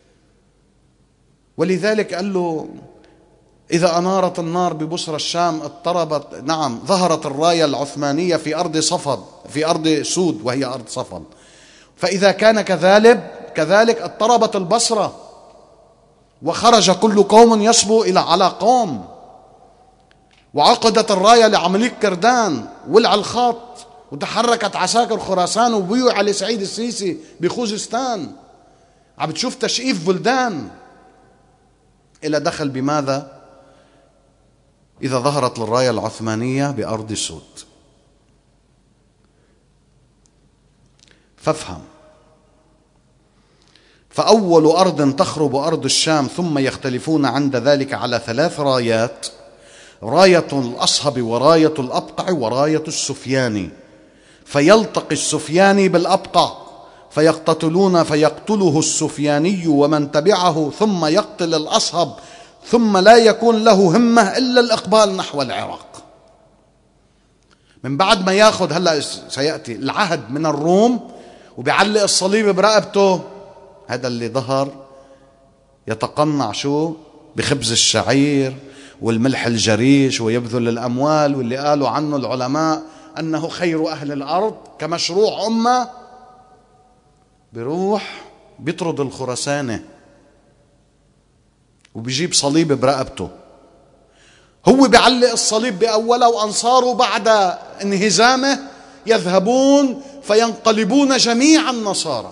S1: ولذلك قال له: إذا أنارت النار ببصرى الشام اضطربت، نعم ظهرت الراية العثمانية في أرض صفد، في أرض سود وهي أرض صفد، فإذا كان كذلك كذلك اضطربت البصرة وخرج كل قوم يصبو إلى على قوم، وعقدت الراية لعمليك كردان ولع الخط، وتحركت عساكر خراسان وبيوع علي سعيد السيسي بخوزستان. عم بتشوف تشقيف بلدان إلى دخل بماذا؟ إذا ظهرت الراية العثمانية بأرض سود. فافهم، فأول أرض تخرب أرض الشام، ثم يختلفون عند ذلك على ثلاث رايات: راية الأصهب وراية الأبقع وراية السفياني، فيلتقي السفياني بالأبقع فيقتتلون، فيقتله السفياني ومن تبعه، ثم يقتل الأصهب، ثم لا يكون له همة إلا الإقبال نحو العراق. من بعد ما ياخذ، هلأ سيأتي العهد من الروم وبيعلق الصليب برقبته، هذا اللي ظهر يتقنع شو بخبز الشعير والملح الجريش ويبذل الأموال، واللي قالوا عنه العلماء أنه خير أهل الأرض كمشروع أمة، بيروح بيطرد الخرسانة وبيجيب صليب برقبته. هو بيعلق الصليب بأوله، وأنصاره بعد انهزامه يذهبون فينقلبون جميعا نصارى،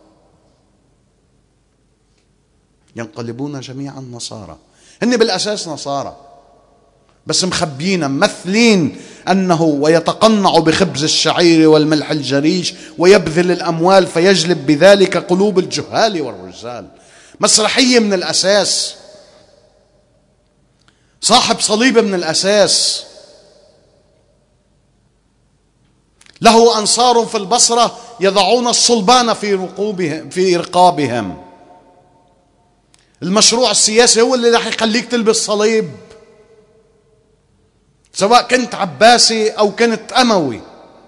S1: ينقلبون جميعا نصارى. هن بالأساس نصارى بس مخبيين ممثلين أنه ويتقنع بخبز الشعير والملح الجريش ويبذل الأموال فيجلب بذلك قلوب الجهال والرجال. مسرحية من الأساس، صاحب صليب من الأساس. له أنصار في البصرة يضعون الصلبان في رقوبهم في رقابهم. المشروع السياسي هو اللي راح يخليك تلبس صليب، سواء كنت عباسي أو كنت أموي.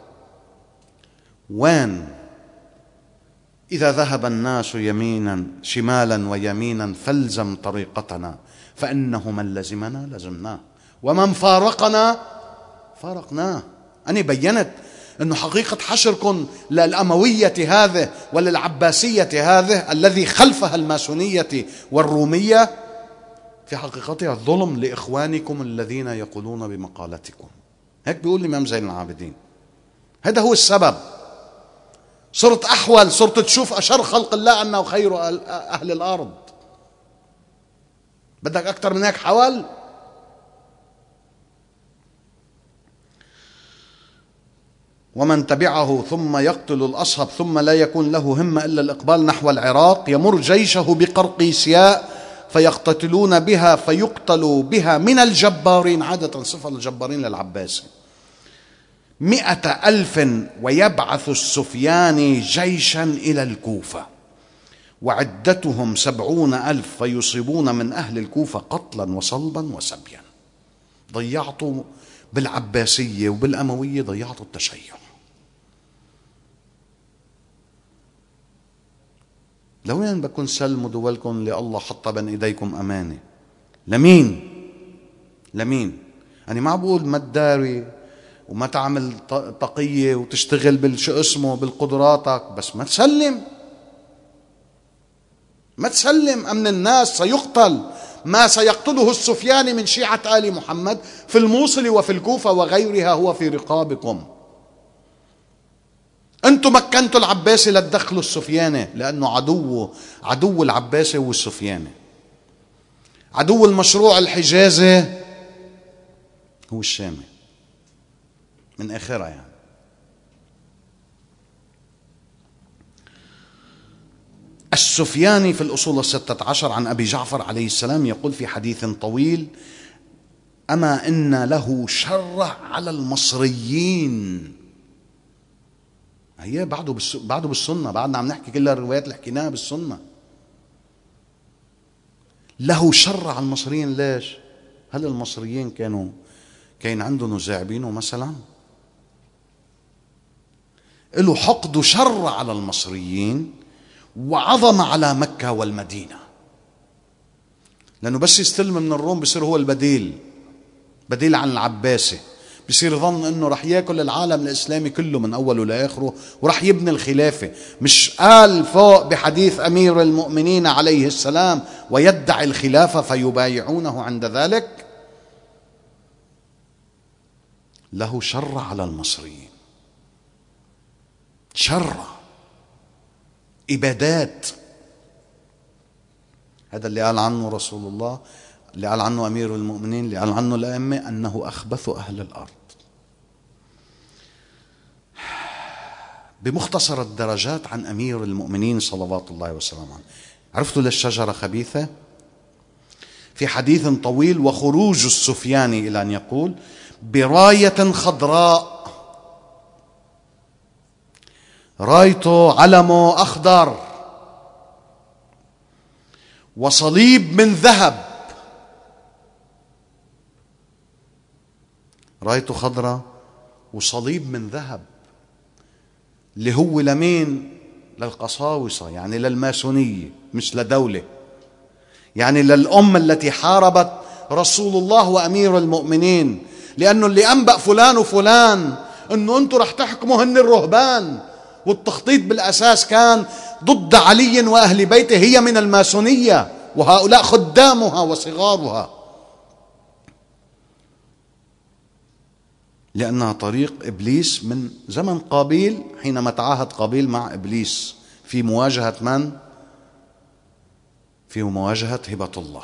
S1: وين إذا ذهب الناس يمينا شمالا ويمينا فالزم طريقتنا، فإنه من لزمنا لزمناه ومن فارقنا فارقناه. أنا بيّنت أنه حقيقة حشركم للأموية هذه وللعباسية هذه الذي خلفها الماسونية والرومية في حقيقتها الظلم لإخوانكم الذين يقولون بمقالتكم. هيك بيقول الإمام زين العابدين، هذا هو السبب. صرت أحول، صرت تشوف أشر خلق الله أنه خير أهل الأرض. بدك أكثر من هيك حول؟ ومن تبعه ثم يقتل الأصهب ثم لا يكون له همة إلا الإقبال نحو العراق، يمر جيشه بقرقيسياء فيقتتلون بها فيقتلوا بها من الجبارين، عادة صفة الجبارين للعباسي، مئة ألف، ويبعث السفياني جيشا إلى الكوفة وعدتهم سبعون ألف فيصيبون من أهل الكوفة قتلا وصلبا وسبيا. ضيعتوا بالعباسية وبالأموية، ضيعتوا التشيع. لوين بكون سلموا دولكم لله حط بين إيديكم أمانة؟ لمين؟ لمين؟ أنا ما بقول ما تداري وما تعمل تقية وتشتغل بالشو اسمه بالقدراتك، بس ما تسلم، ما تسلم. أمن الناس سيقتل ما سيقتله السفياني من شيعة آل محمد في الموصل وفي الكوفة وغيرها هو في رقابكم. أنتم مكنتوا العباسي لتدخلوا السفياني، لأنه عدو عدو العباسي هو السفياني، عدو المشروع الحجازي هو الشامي من آخرها. يعني السفياني في الأصول الستة عشر عن أبي جعفر عليه السلام يقول في حديث طويل: أما إن له شر على المصريين. هي بعده بالس... بعده بالسنة، بعدنا عم نحكي كل الروايات اللي حكيناها بالسنة. له شر على المصريين. ليش؟ هل المصريين كانوا كان عندهم نزاعبينه مثلا؟ له حقد شر على المصريين وعظم على مكة والمدينة، لأنه بس يستلم من الروم بصير هو البديل، بديل عن العباسي، بصير يظن أنه رح يأكل العالم الإسلامي كله من أوله لآخره ورح يبني الخلافة. مش قال فوق بحديث أمير المؤمنين عليه السلام ويدعي الخلافة فيبايعونه عند ذلك؟ له شر على المصريين، شر إبادات. هذا اللي قال عنه رسول الله، اللي قال عنه أمير المؤمنين، اللي قال عنه الأئمة أنه أخبث أهل الأرض. بمختصر الدرجات عن أمير المؤمنين صلوات الله وسلامه عليه. عرفتوا للشجرة خبيثة؟ في حديث طويل: وخروج السفياني إلى أن يقول: براية خضراء، رايته علمه أخضر، وصليب من ذهب. رايته خضراء وصليب من ذهب، اللي هو لمين؟ للقساوسة، يعني للماسونية، مش لدولة، يعني للأمة التي حاربت رسول الله وأمير المؤمنين. لأنه اللي أنبأ فلان وفلان أنه أنتم رح تحكموا هن الرهبان، والتخطيط بالأساس كان ضد علي وأهل بيته، هي من الماسونية، وهؤلاء خدامها وصغارها، لأنها طريق إبليس من زمن قابيل، حينما تعاهد قابيل مع إبليس في مواجهة من؟ في مواجهة هبة الله.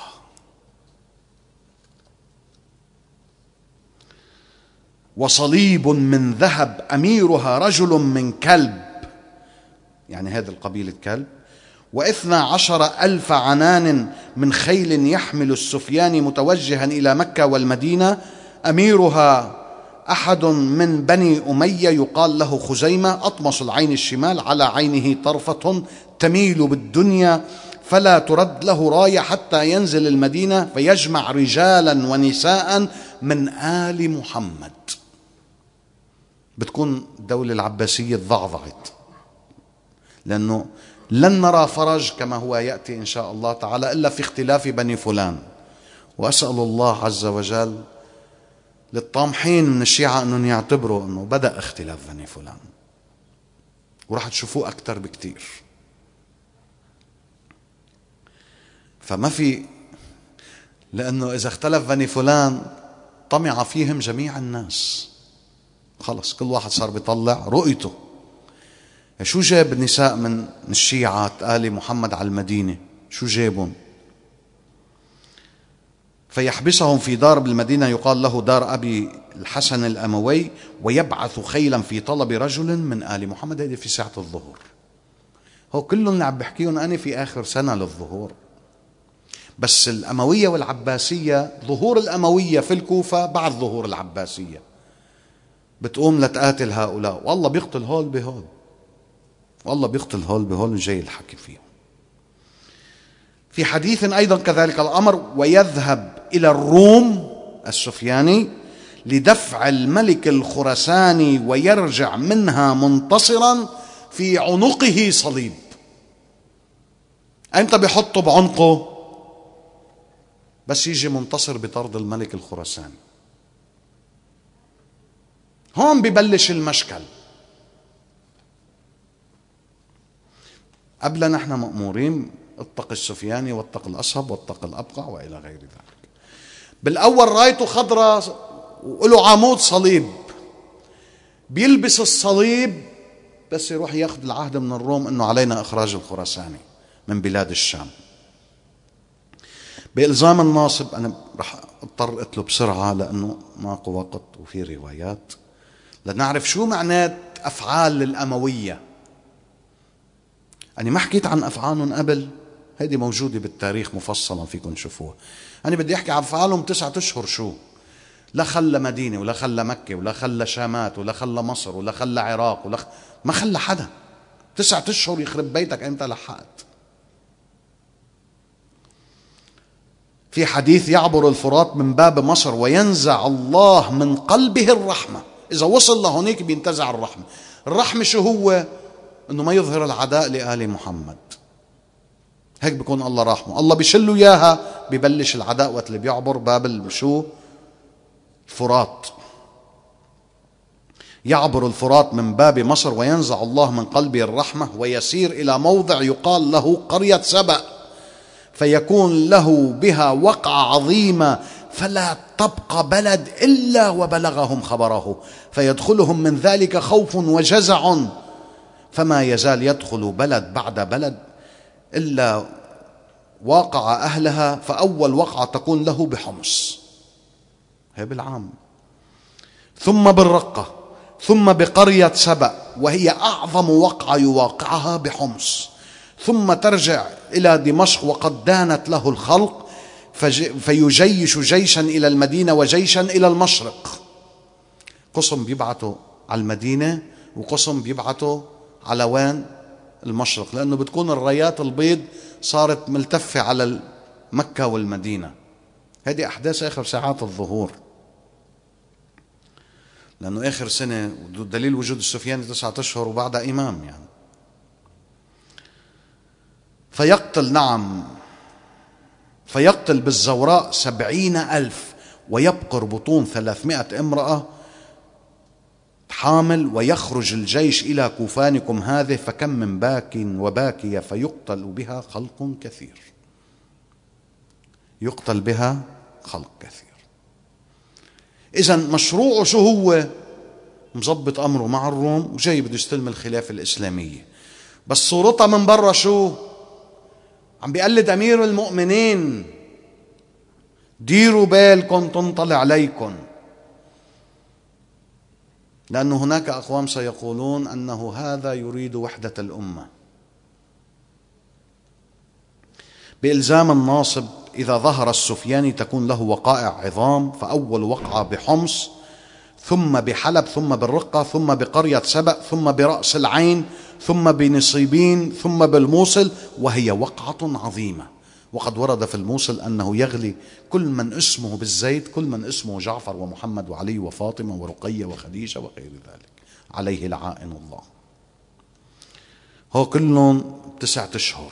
S1: وصليب من ذهب أميرها رجل من كلب، يعني هذا القبيلة كلب، واثنى عشر ألف عنان من خيل يحمل السفياني متوجها إلى مكة والمدينة. أميرها أحد من بني أمية يقال له خزيمة، أطمس العين الشمال، على عينه طرفة تميل بالدنيا، فلا ترد له راية حتى ينزل المدينة فيجمع رجالا ونساء من آل محمد. بتكون الدولة العباسية تضعضعت، لأنه لن نرى فرج كما هو يأتي إن شاء الله تعالى إلا في اختلاف بني فلان. وأسأل الله عز وجل للطامحين من الشيعة أنهم يعتبروا أنه بدأ اختلاف بني فلان، وراح تشوفوه أكثر بكتير. فما في، لأنه إذا اختلف بني فلان طمع فيهم جميع الناس، خلص كل واحد صار بيطلع رؤيته. شو جاب النساء من الشيعة آل محمد على المدينة؟ شو جابهم؟ فيحبسهم في دار بالمدينة يقال له دار أبي الحسن الأموي، ويبعث خيلا في طلب رجل من آل محمد. هذه في ساعة الظهر، هو كلهم اللي عم بحكيهم أنا في آخر سنة للظهور. بس الأموية والعباسية، ظهور الأموية في الكوفة بعد ظهور العباسية، بتقوم لتقاتل هؤلاء، والله بيقتل هول بهول، والله بيقتل هول بهول، جاي الحكي فيهم. في حديث أيضا كذلك الأمر، ويذهب إلى الروم السفياني لدفع الملك الخرساني ويرجع منها منتصرا في عنقه صليب. أنت بيحطه بعنقه بس يجي منتصر بطرد الملك الخرساني. هون ببلش المشكل. قبل نحن مأمورين اتق السفياني واتق الأصهب واتق الأبقع وإلى غير ذلك. بالأول رايته خضرة وله عمود صليب، بيلبس الصليب بس يروح ياخذ العهد من الروم أنه علينا إخراج الخرساني من بلاد الشام. بإلزام الناصب، أنا رح اضطر أتلو بسرعة لأنه ماكو وقت وفي روايات، لنعرف شو معنات أفعال الأموية. أنا ما حكيت عن أفعالهم قبل، هذه موجودة بالتاريخ مفصلا فيكم تشوفوها. أنا بدي أحكي عن أفعالهم تسعة أشهر. شو؟ لا خلى مدينة ولا خلى مكة ولا خلى شامات ولا خلى مصر ولا خلى عراق ولا خ... ما خلى حدا. تسعة أشهر يخرب بيتك أنت لحقت. في حديث يعبر الفرات من باب مصر وينزع الله من قلبه الرحمة. إذا وصل لهونيك بينتزع الرحمة. الرحمة شو هو؟ أنه ما يظهر العداء لآل محمد. هيك بيكون الله رحمه. الله بيشله إياها، ببلش العداء وقت اللي بيعبر باب شو؟ الفرات. يعبر الفرات من باب مصر وينزع الله من قلبه الرحمة ويسير إلى موضع يقال له قرية سبأ، فيكون له بها وقعة عظيمة، فلا تبقى بلد إلا وبلغهم خبره، فيدخلهم من ذلك خوف وجزع، فما يزال يدخل بلد بعد بلد إلا واقع أهلها. فأول وقعة تكون له بحمص، هي بالعام، ثم بالرقة، ثم بقرية سبأ وهي أعظم وقعة يواقعها بحمص، ثم ترجع إلى دمشق وقد دانت له الخلق، فيجيش جيشا إلى المدينة وجيشا إلى المشرق. قسم بيبعثوا على المدينة وقسم بيبعثوا على وين؟ المشرق، لأنه بتكون الرايات البيض صارت ملتفة على مكة والمدينة. هذه أحداث آخر ساعات الظهور، لأنه آخر سنة دليل وجود السفياني تسعة أشهر وبعدها إمام يعني. فيقتل نعم فيقتل بالزوراء سبعين ألف ويبقر بطون ثلاثمائة امرأة حامل، ويخرج الجيش إلى كوفانكم هذه فكم من باك وباكية فيقتل بها خلق كثير. يقتل بها خلق كثير. إذن مشروعه شو هو؟ مزبط أمره مع الروم وجاي بده يستلم الخلافة الإسلامية، بس صورتها من برا شو؟ عم بيقلد أمير المؤمنين، ديروا بالكم تنطلع عليكم، لأن هناك أقوام سيقولون أنه هذا يريد وحدة الأمة. بإلزام الناصب إذا ظهر السفياني تكون له وقائع عظام، فأول وقعة بحمص، ثم بحلب، ثم بالرقة، ثم بقرية سبأ، ثم برأس العين، ثم بنصيبين، ثم بالموصل، وهي وقعة عظيمة. وقد ورد في الموصل أنه يغلي كل من اسمه بالزيت، كل من اسمه جعفر ومحمد وعلي وفاطمة ورقية وخديجة وغير ذلك، عليه لعائن الله. هو كلهم تسعة أشهر.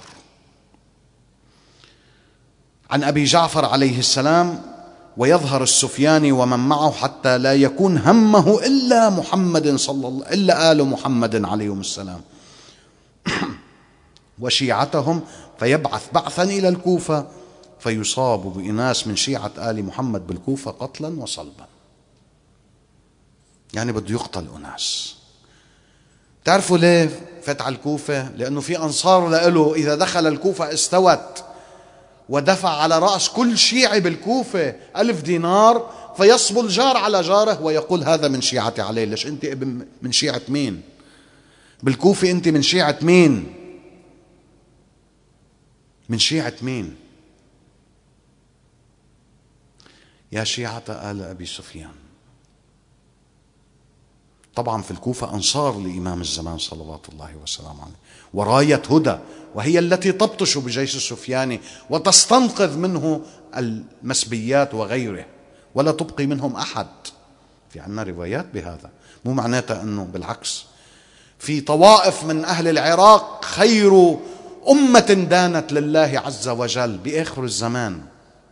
S1: عن أبي جعفر عليه السلام: ويظهر السفياني ومن معه حتى لا يكون همه إلا محمد صلى الله إلا آل محمد عليهم السلام وشيعتهم، فيبعث بعثا إلى الكوفة فيصاب بإناس من شيعة آل محمد بالكوفة قتلا وصلبا. يعني بده يقتل أناس. تعرفوا ليه فتح الكوفة؟ لأنه في أنصار له إذا دخل الكوفة استوت، ودفع على رأس كل شيعي بالكوفة ألف دينار، فيصبو الجار على جاره ويقول هذا من شيعة علي. ليش أنت ابن من شيعة مين بالكوفة؟ أنت من شيعة مين؟ من شيعة مين؟ يا شيعة آل أبي سفيان. طبعا في الكوفة أنصار لإمام الزمان صلوات الله وسلامه عليه، وراية هدى، وهي التي تبطش بجيش السفياني وتستنقذ منه المسبيات وغيره، ولا تبقي منهم أحد. في عنا روايات بهذا، مو معناتها أنه بالعكس. في طوائف من أهل العراق خير أمة دانت لله عز وجل بآخر الزمان.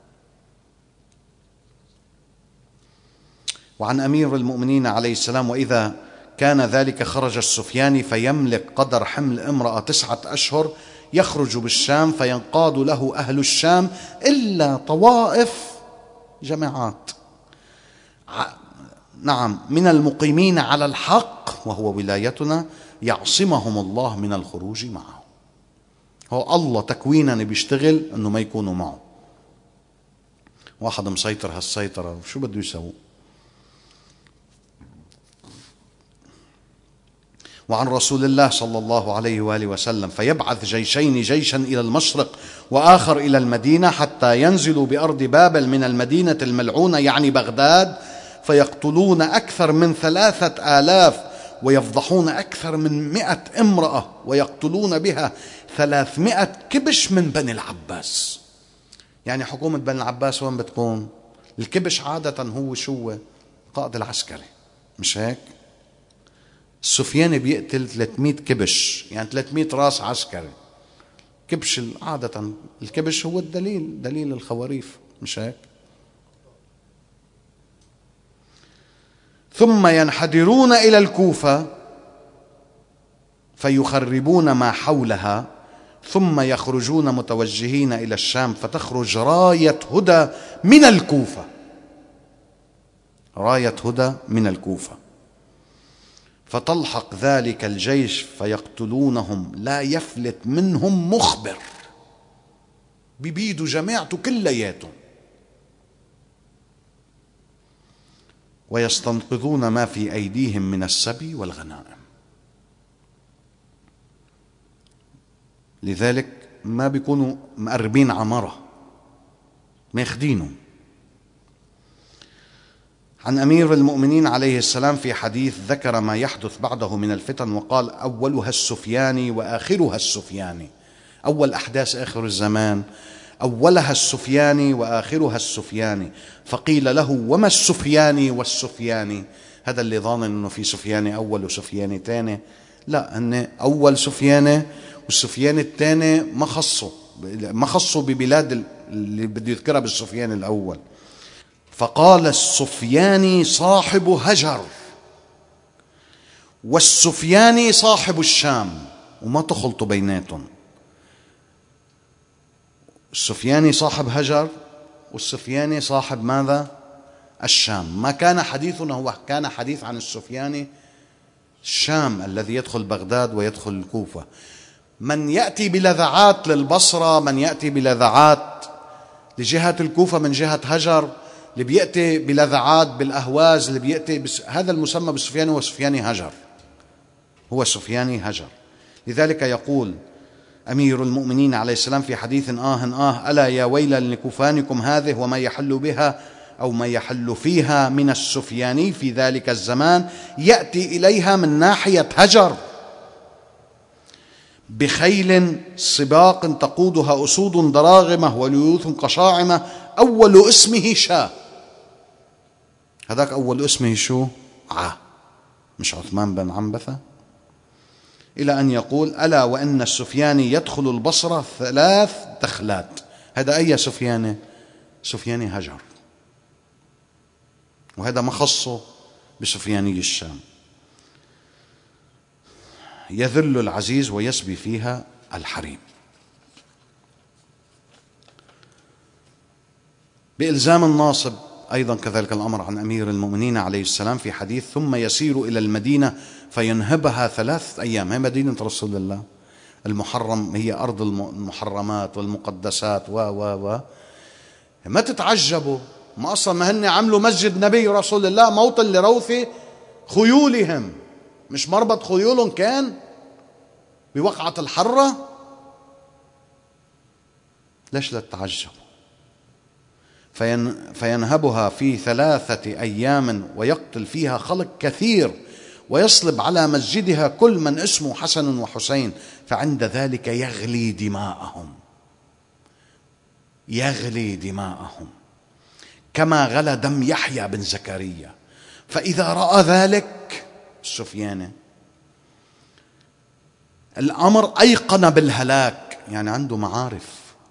S1: وعن أمير المؤمنين عليه السلام: وإذا كان ذلك خرج السفياني فيملك قدر حمل امرأة تسعة أشهر، يخرج بالشام فينقاد له أهل الشام إلا طوائف جماعات نعم من المقيمين على الحق وهو ولايتنا، يعصمهم الله من الخروج معه. هو الله تكوينا بيشتغل أنه ما يكونوا معه. واحد مسيطر هالسيطرة شو بده يسوي؟ وعن رسول الله صلى الله عليه وآله وسلم: فيبعث جيشين، جيشا إلى المشرق وآخر إلى المدينة، حتى ينزلوا بأرض بابل من المدينة الملعونة يعني بغداد، فيقتلون أكثر من ثلاثة آلاف ويفضحون أكثر من مئة امرأة، ويقتلون بها ثلاثمائة كبش من بني العباس. يعني حكومة بني العباس وين بتكون؟ الكبش عادة هو شو؟ قائد العسكري، مش هيك؟ السفياني بيقتل ثلاثمائة كبش، يعني ثلاثمائة راس عسكري. كبش عادة الكبش هو الدليل، دليل الخواريف، مش هيك؟ ثم ينحدرون إلى الكوفة فيخربون ما حولها، ثم يخرجون متوجهين إلى الشام، فتخرج راية هدى من الكوفة، راية هدى من الكوفة، فتلحق ذلك الجيش فيقتلونهم، لا يفلت منهم مخبر، ببيدوا جماعته كلياتهم، ويستنقذون ما في أيديهم من السبي والغنائم. لذلك ما بيكونوا مقربين عمرة، ماخدينه. عن أمير المؤمنين عليه السلام في حديث ذكر ما يحدث بعده من الفتن وقال: أولها السفياني وآخرها السفياني. أول أحداث آخر الزمان أولها السفياني وآخرها السفياني. فقيل له: وما السفياني والسفياني؟ هذا اللي ظان أنه في سفياني أول وسفياني ثاني، لا، هن أول سفيانة والسفيان الثاني ما خصوا ما خصوا ببلاد اللي بده يذكرها بالسفيان الأول. فقال السفياني صاحب هجر والسفياني صاحب الشام، وما تخلطوا بيناتهم. السفياني صاحب هجر والسفياني صاحب ماذا؟ الشام. ما كان حديثنا هو كان حديث عن السفياني الشام الذي يدخل بغداد ويدخل الكوفة. من يأتي بلذعات للبصرة، من يأتي بلذعات لجهة الكوفة من جهة هجر، اللي بيأتي بلذعات بالأهواز، اللي بيأتي بس هذا المسمى بالسفياني هو سفياني هجر، هو سفياني هجر. لذلك يقول أمير المؤمنين عليه السلام في حديث آه آه ألا يا ويلا لكفانكم هذه وما يحل بها أو ما يحل فيها من السفياني في ذلك الزمان، يأتي إليها من ناحية هجر بخيل سباق تقودها أسود دراغمة وليوث قشاعمة، أول اسمه شاه. هذاك أول اسمه شو؟ ع، مش عثمان بن عنبثة. إلى أن يقول ألا وأن السفياني يدخل البصرة ثلاث دخلات. هذا أي سفياني؟ سفياني هجر، وهذا ما خصه بسفياني الشام. يذل العزيز ويسبي فيها الحريم. بإلزام الناصب أيضا كذلك الأمر عن أمير المؤمنين عليه السلام في حديث ثم يسير إلى المدينة فينهبها ثلاث أيام. هي مدينة رسول الله المحرم، هي أرض المحرمات والمقدسات و و و ما تتعجبوا، ما أصلا ما هن عملوا مسجد نبي رسول الله موطن لروث خيولهم، مش مربط خيولهم كان بوقعة الحرة. ليش لا تتعجبوا؟ فين فينهبها في ثلاثة أيام ويقتل فيها خلق كثير ويصلب على مسجدها كل من اسمه حسن وحسين، فعند ذلك يغلي دماءهم يغلي دماءهم كما غلى دم يحيى بن زكريا. فإذا رأى ذلك السفياني الأمر أيقن بالهلاك، يعني عنده معارف،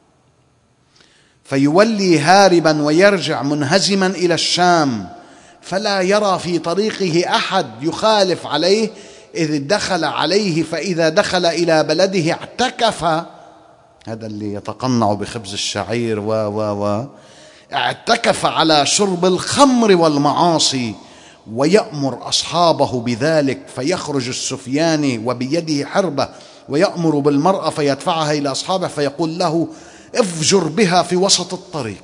S1: فيولي هاربا ويرجع منهزما إلى الشام، فلا يرى في طريقه أحد يخالف عليه إذ دخل عليه. فإذا دخل إلى بلده اعتكف، هذا اللي يتقنع بخبز الشعير و و و اعتكف على شرب الخمر والمعاصي ويأمر أصحابه بذلك. فيخرج السفياني وبيده حربة ويأمر بالمرأة فيدفعها إلى أصحابه فيقول له افجر بها في وسط الطريق.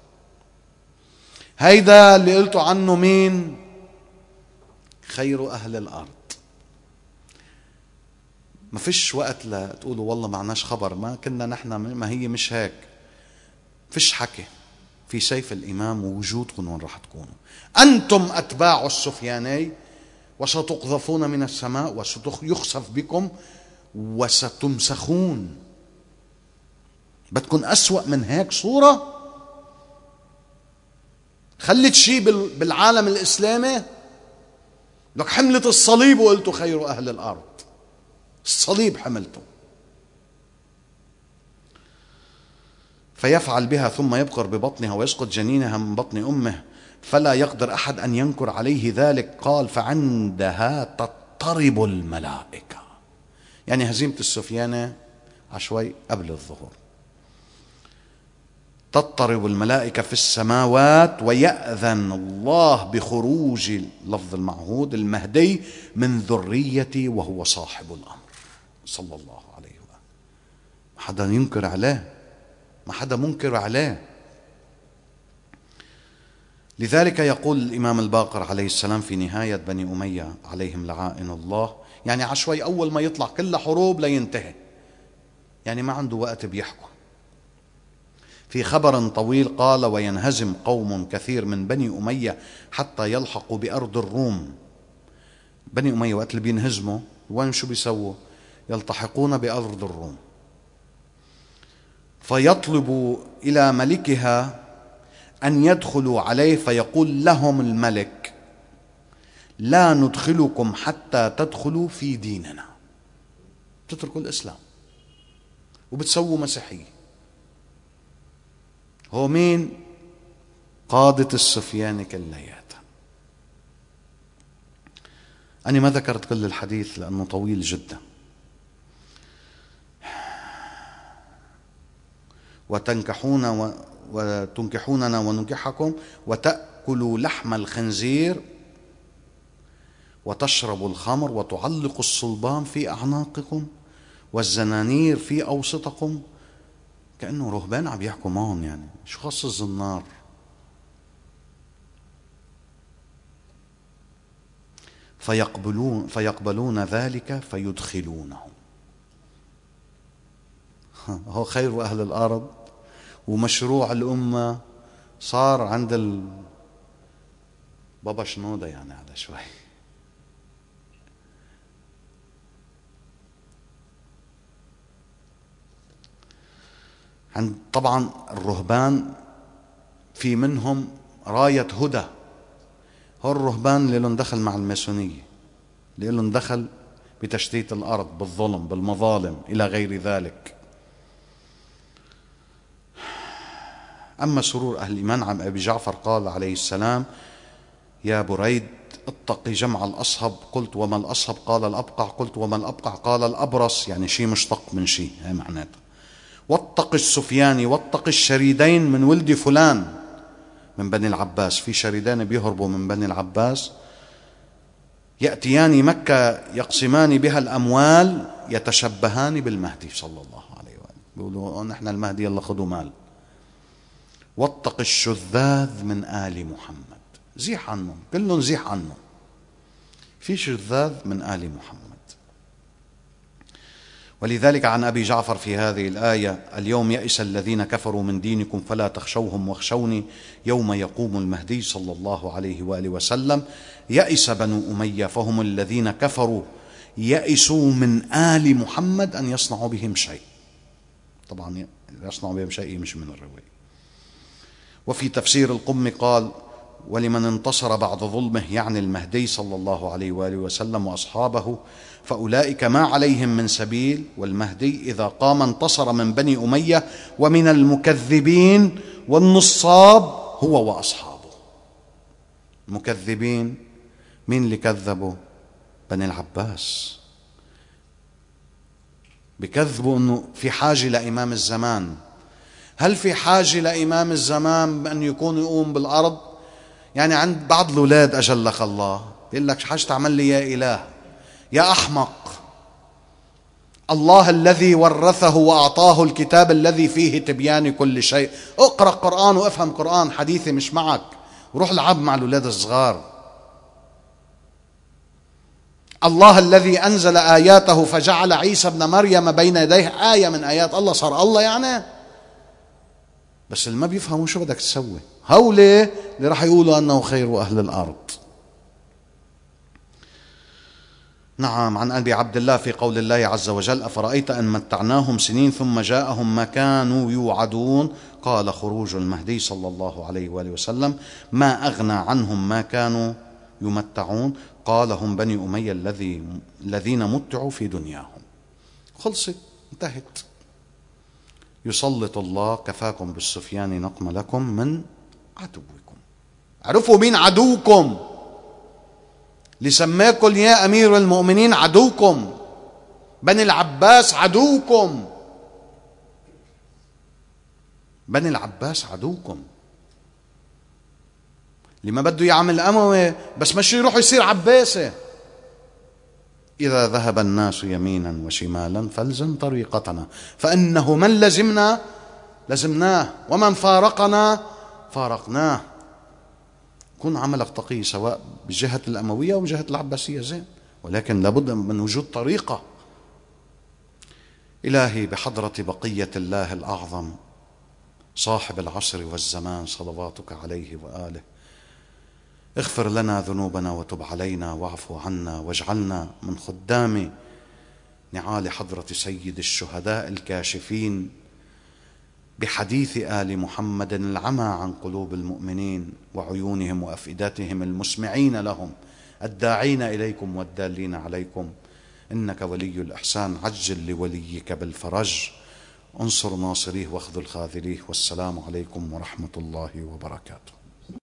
S1: هيدا اللي قلتوا عنه مين؟ خير أهل الأرض. ما فيش وقت لا تقولوا والله معناش خبر، ما كنا نحن، ما هي مش هيك، فيش حكي، في سيف الإمام ووجودكم وين راح تكونوا. أنتم أتباع السفياني وستقذفون من السماء وسيخسف بكم وستمسخون. بدكن أسوأ من هيك صورة؟ خلت شيء بالعالم الإسلامي لك حملة الصليب وقلتوا خير أهل الأرض. الصليب حملته. فيفعل بها ثم يبقر ببطنها ويسقط جنينها من بطن أمه فلا يقدر أحد أن ينكر عليه ذلك. قال فعندها تضطرب الملائكة، يعني هزيمة السفيانة عشوي قبل الظهر. تضطرب الملائكة في السماوات ويأذن الله بخروج لفظ المعهود المهدي من ذريتي وهو صاحب الأمر صلى الله عليه وآله. ما حدا ينكر عليه، ما حدا منكر عليه. لذلك يقول الإمام الباقر عليه السلام في نهاية بني أمية عليهم لعائن الله، يعني عشوي أول ما يطلع كل حروب لينتهي، يعني ما عنده وقت بيحكوا. في خبر طويل قال وينهزم قوم كثير من بني أمية حتى يلحقوا بأرض الروم. بني أمية وقت اللي بينهزموا وين شو بيسووا؟ يلتحقون بأرض الروم. فيطلب إلى ملكها أن يدخلوا عليه فيقول لهم الملك لا ندخلكم حتى تدخلوا في ديننا. بتتركوا الإسلام وبتسووا مسيحية. هو مين؟ قادة السفيان كلياتها. أنا ما ذكرت كل الحديث لأنه طويل جدا. وتنكحون و... وتنكحوننا وننكحكم وتأكلوا لحم الخنزير وتشربوا الخمر وتعلقوا الصلبان في أعناقكم والزنانير في أوسطكم. كأنه رهبان عم يحكوا معهم، يعني شو خص الزنار؟ فيقبلون فيقبلون ذلك فيدخلونهم. هو خير أهل الأرض، ومشروع الأمة صار عند ال... بابا شنودة يعني على شوي. عند طبعا الرهبان في منهم راية هدى. هو الرهبان اللي لهم دخل مع الماسونية، اللي لهم دخل بتشتيت الأرض، بالظلم، بالمظالم، إلى غير ذلك. أما سرور أهل الإيمان عن أبي جعفر قال عليه السلام: يا بريد اتقي جمع الأصهب. قلت وما الأصهب؟ قال الأبقع. قلت وما الأبقع؟ قال الأبرص، يعني شيء مشتق من شيء، هي معناتها. واتق السفياني واتق الشريدين من ولد فلان من بني العباس. في شريدين بيهربوا من بني العباس، يأتيان مكة يقسمان بها الأموال، يتشبهان بالمهدي صلى الله عليه وآله، بيقولوا نحن المهدي يلا خذوا مال. واتق الشذاذ من آل محمد، زيح عنهم، كلهم زيح عنهم. في شذاذ من آل محمد. ولذلك عن أبي جعفر في هذه الآية: اليوم يئس الذين كفروا من دينكم فلا تخشوهم واخشوني يوم يقوم المهدي صلى الله عليه وآله وسلم. يئس بنو أمية فهم الذين كفروا، يئسوا من آل محمد أن يصنعوا بهم شيء. طبعا يصنعوا بهم شيء مش من الرواية. وفي تفسير القم قال: ولمن انتصر بعد ظلمه، يعني المهدي صلى الله عليه وآله وسلم وأصحابه، فأولئك ما عليهم من سبيل. والمهدي إذا قام انتصر من بني أمية ومن المكذبين والنصاب هو وأصحابه. المكذبين مين اللي كذبوا؟ بني العباس. بكذبوا أنه في حاجة لإمام الزمان. هل في حاجة لإمام الزمان بأن يكون يقوم بالأرض؟ يعني عند بعض الأولاد أجلك الله يقول لك حاجة تعمل لي يا إله. يا أحمق، الله الذي ورثه وأعطاه الكتاب الذي فيه تبيان كل شيء. اقرأ قرآن وافهم قرآن، حديثي مش معك، وروح العب مع الأولاد الصغار. الله الذي أنزل آياته فجعل عيسى ابن مريم بين يديه آية من آيات الله. صار الله يعني؟ بس اللي ما بيفهموا شو بدك تسوي؟ هؤلاء اللي راح يقولوا أنه خير أهل الأرض. نعم. عن أبي عبد الله في قول الله عز وجل: أفرأيت أن متعناهم سنين ثم جاءهم ما كانوا يوعدون. قال خروج المهدي صلى الله عليه وآله وسلم: ما أغنى عنهم ما كانوا يمتعون. قال: هم بني أمية الذي الذين متعوا في دنياهم. خلصت، انتهت. يسلط الله، كفاكم بالسفيان نقم لكم من عدوكم. عرفوا مين عدوكم؟ لسماكم يا أمير المؤمنين عدوكم. بني العباس عدوكم. بني العباس عدوكم. اللي ما بده يعمل أموي بس مش يروح يصير عباسي. إذا ذهب الناس يمينا وشمالا فالزم طريقتنا، فإنه من لزمنا لزمناه ومن فارقنا فارقناه. كن عملك تقي سواء بجهة الأموية أو بجهة العباسية زين، ولكن لابد من وجود طريقة. إلهي بحضرة بقية الله الأعظم صاحب العصر والزمان صلواتك عليه وآله، اغفر لنا ذنوبنا وتب علينا واعف عنا واجعلنا من خدام نعال حضرة سيد الشهداء الكاشفين بحديث آل محمد العمى عن قلوب المؤمنين وعيونهم وأفئدتهم المسمعين لهم الداعين إليكم والدالين عليكم إنك ولي الإحسان، عجل لوليك بالفرج، انصر ناصريه واخذل خاذليه. والسلام عليكم ورحمة الله وبركاته.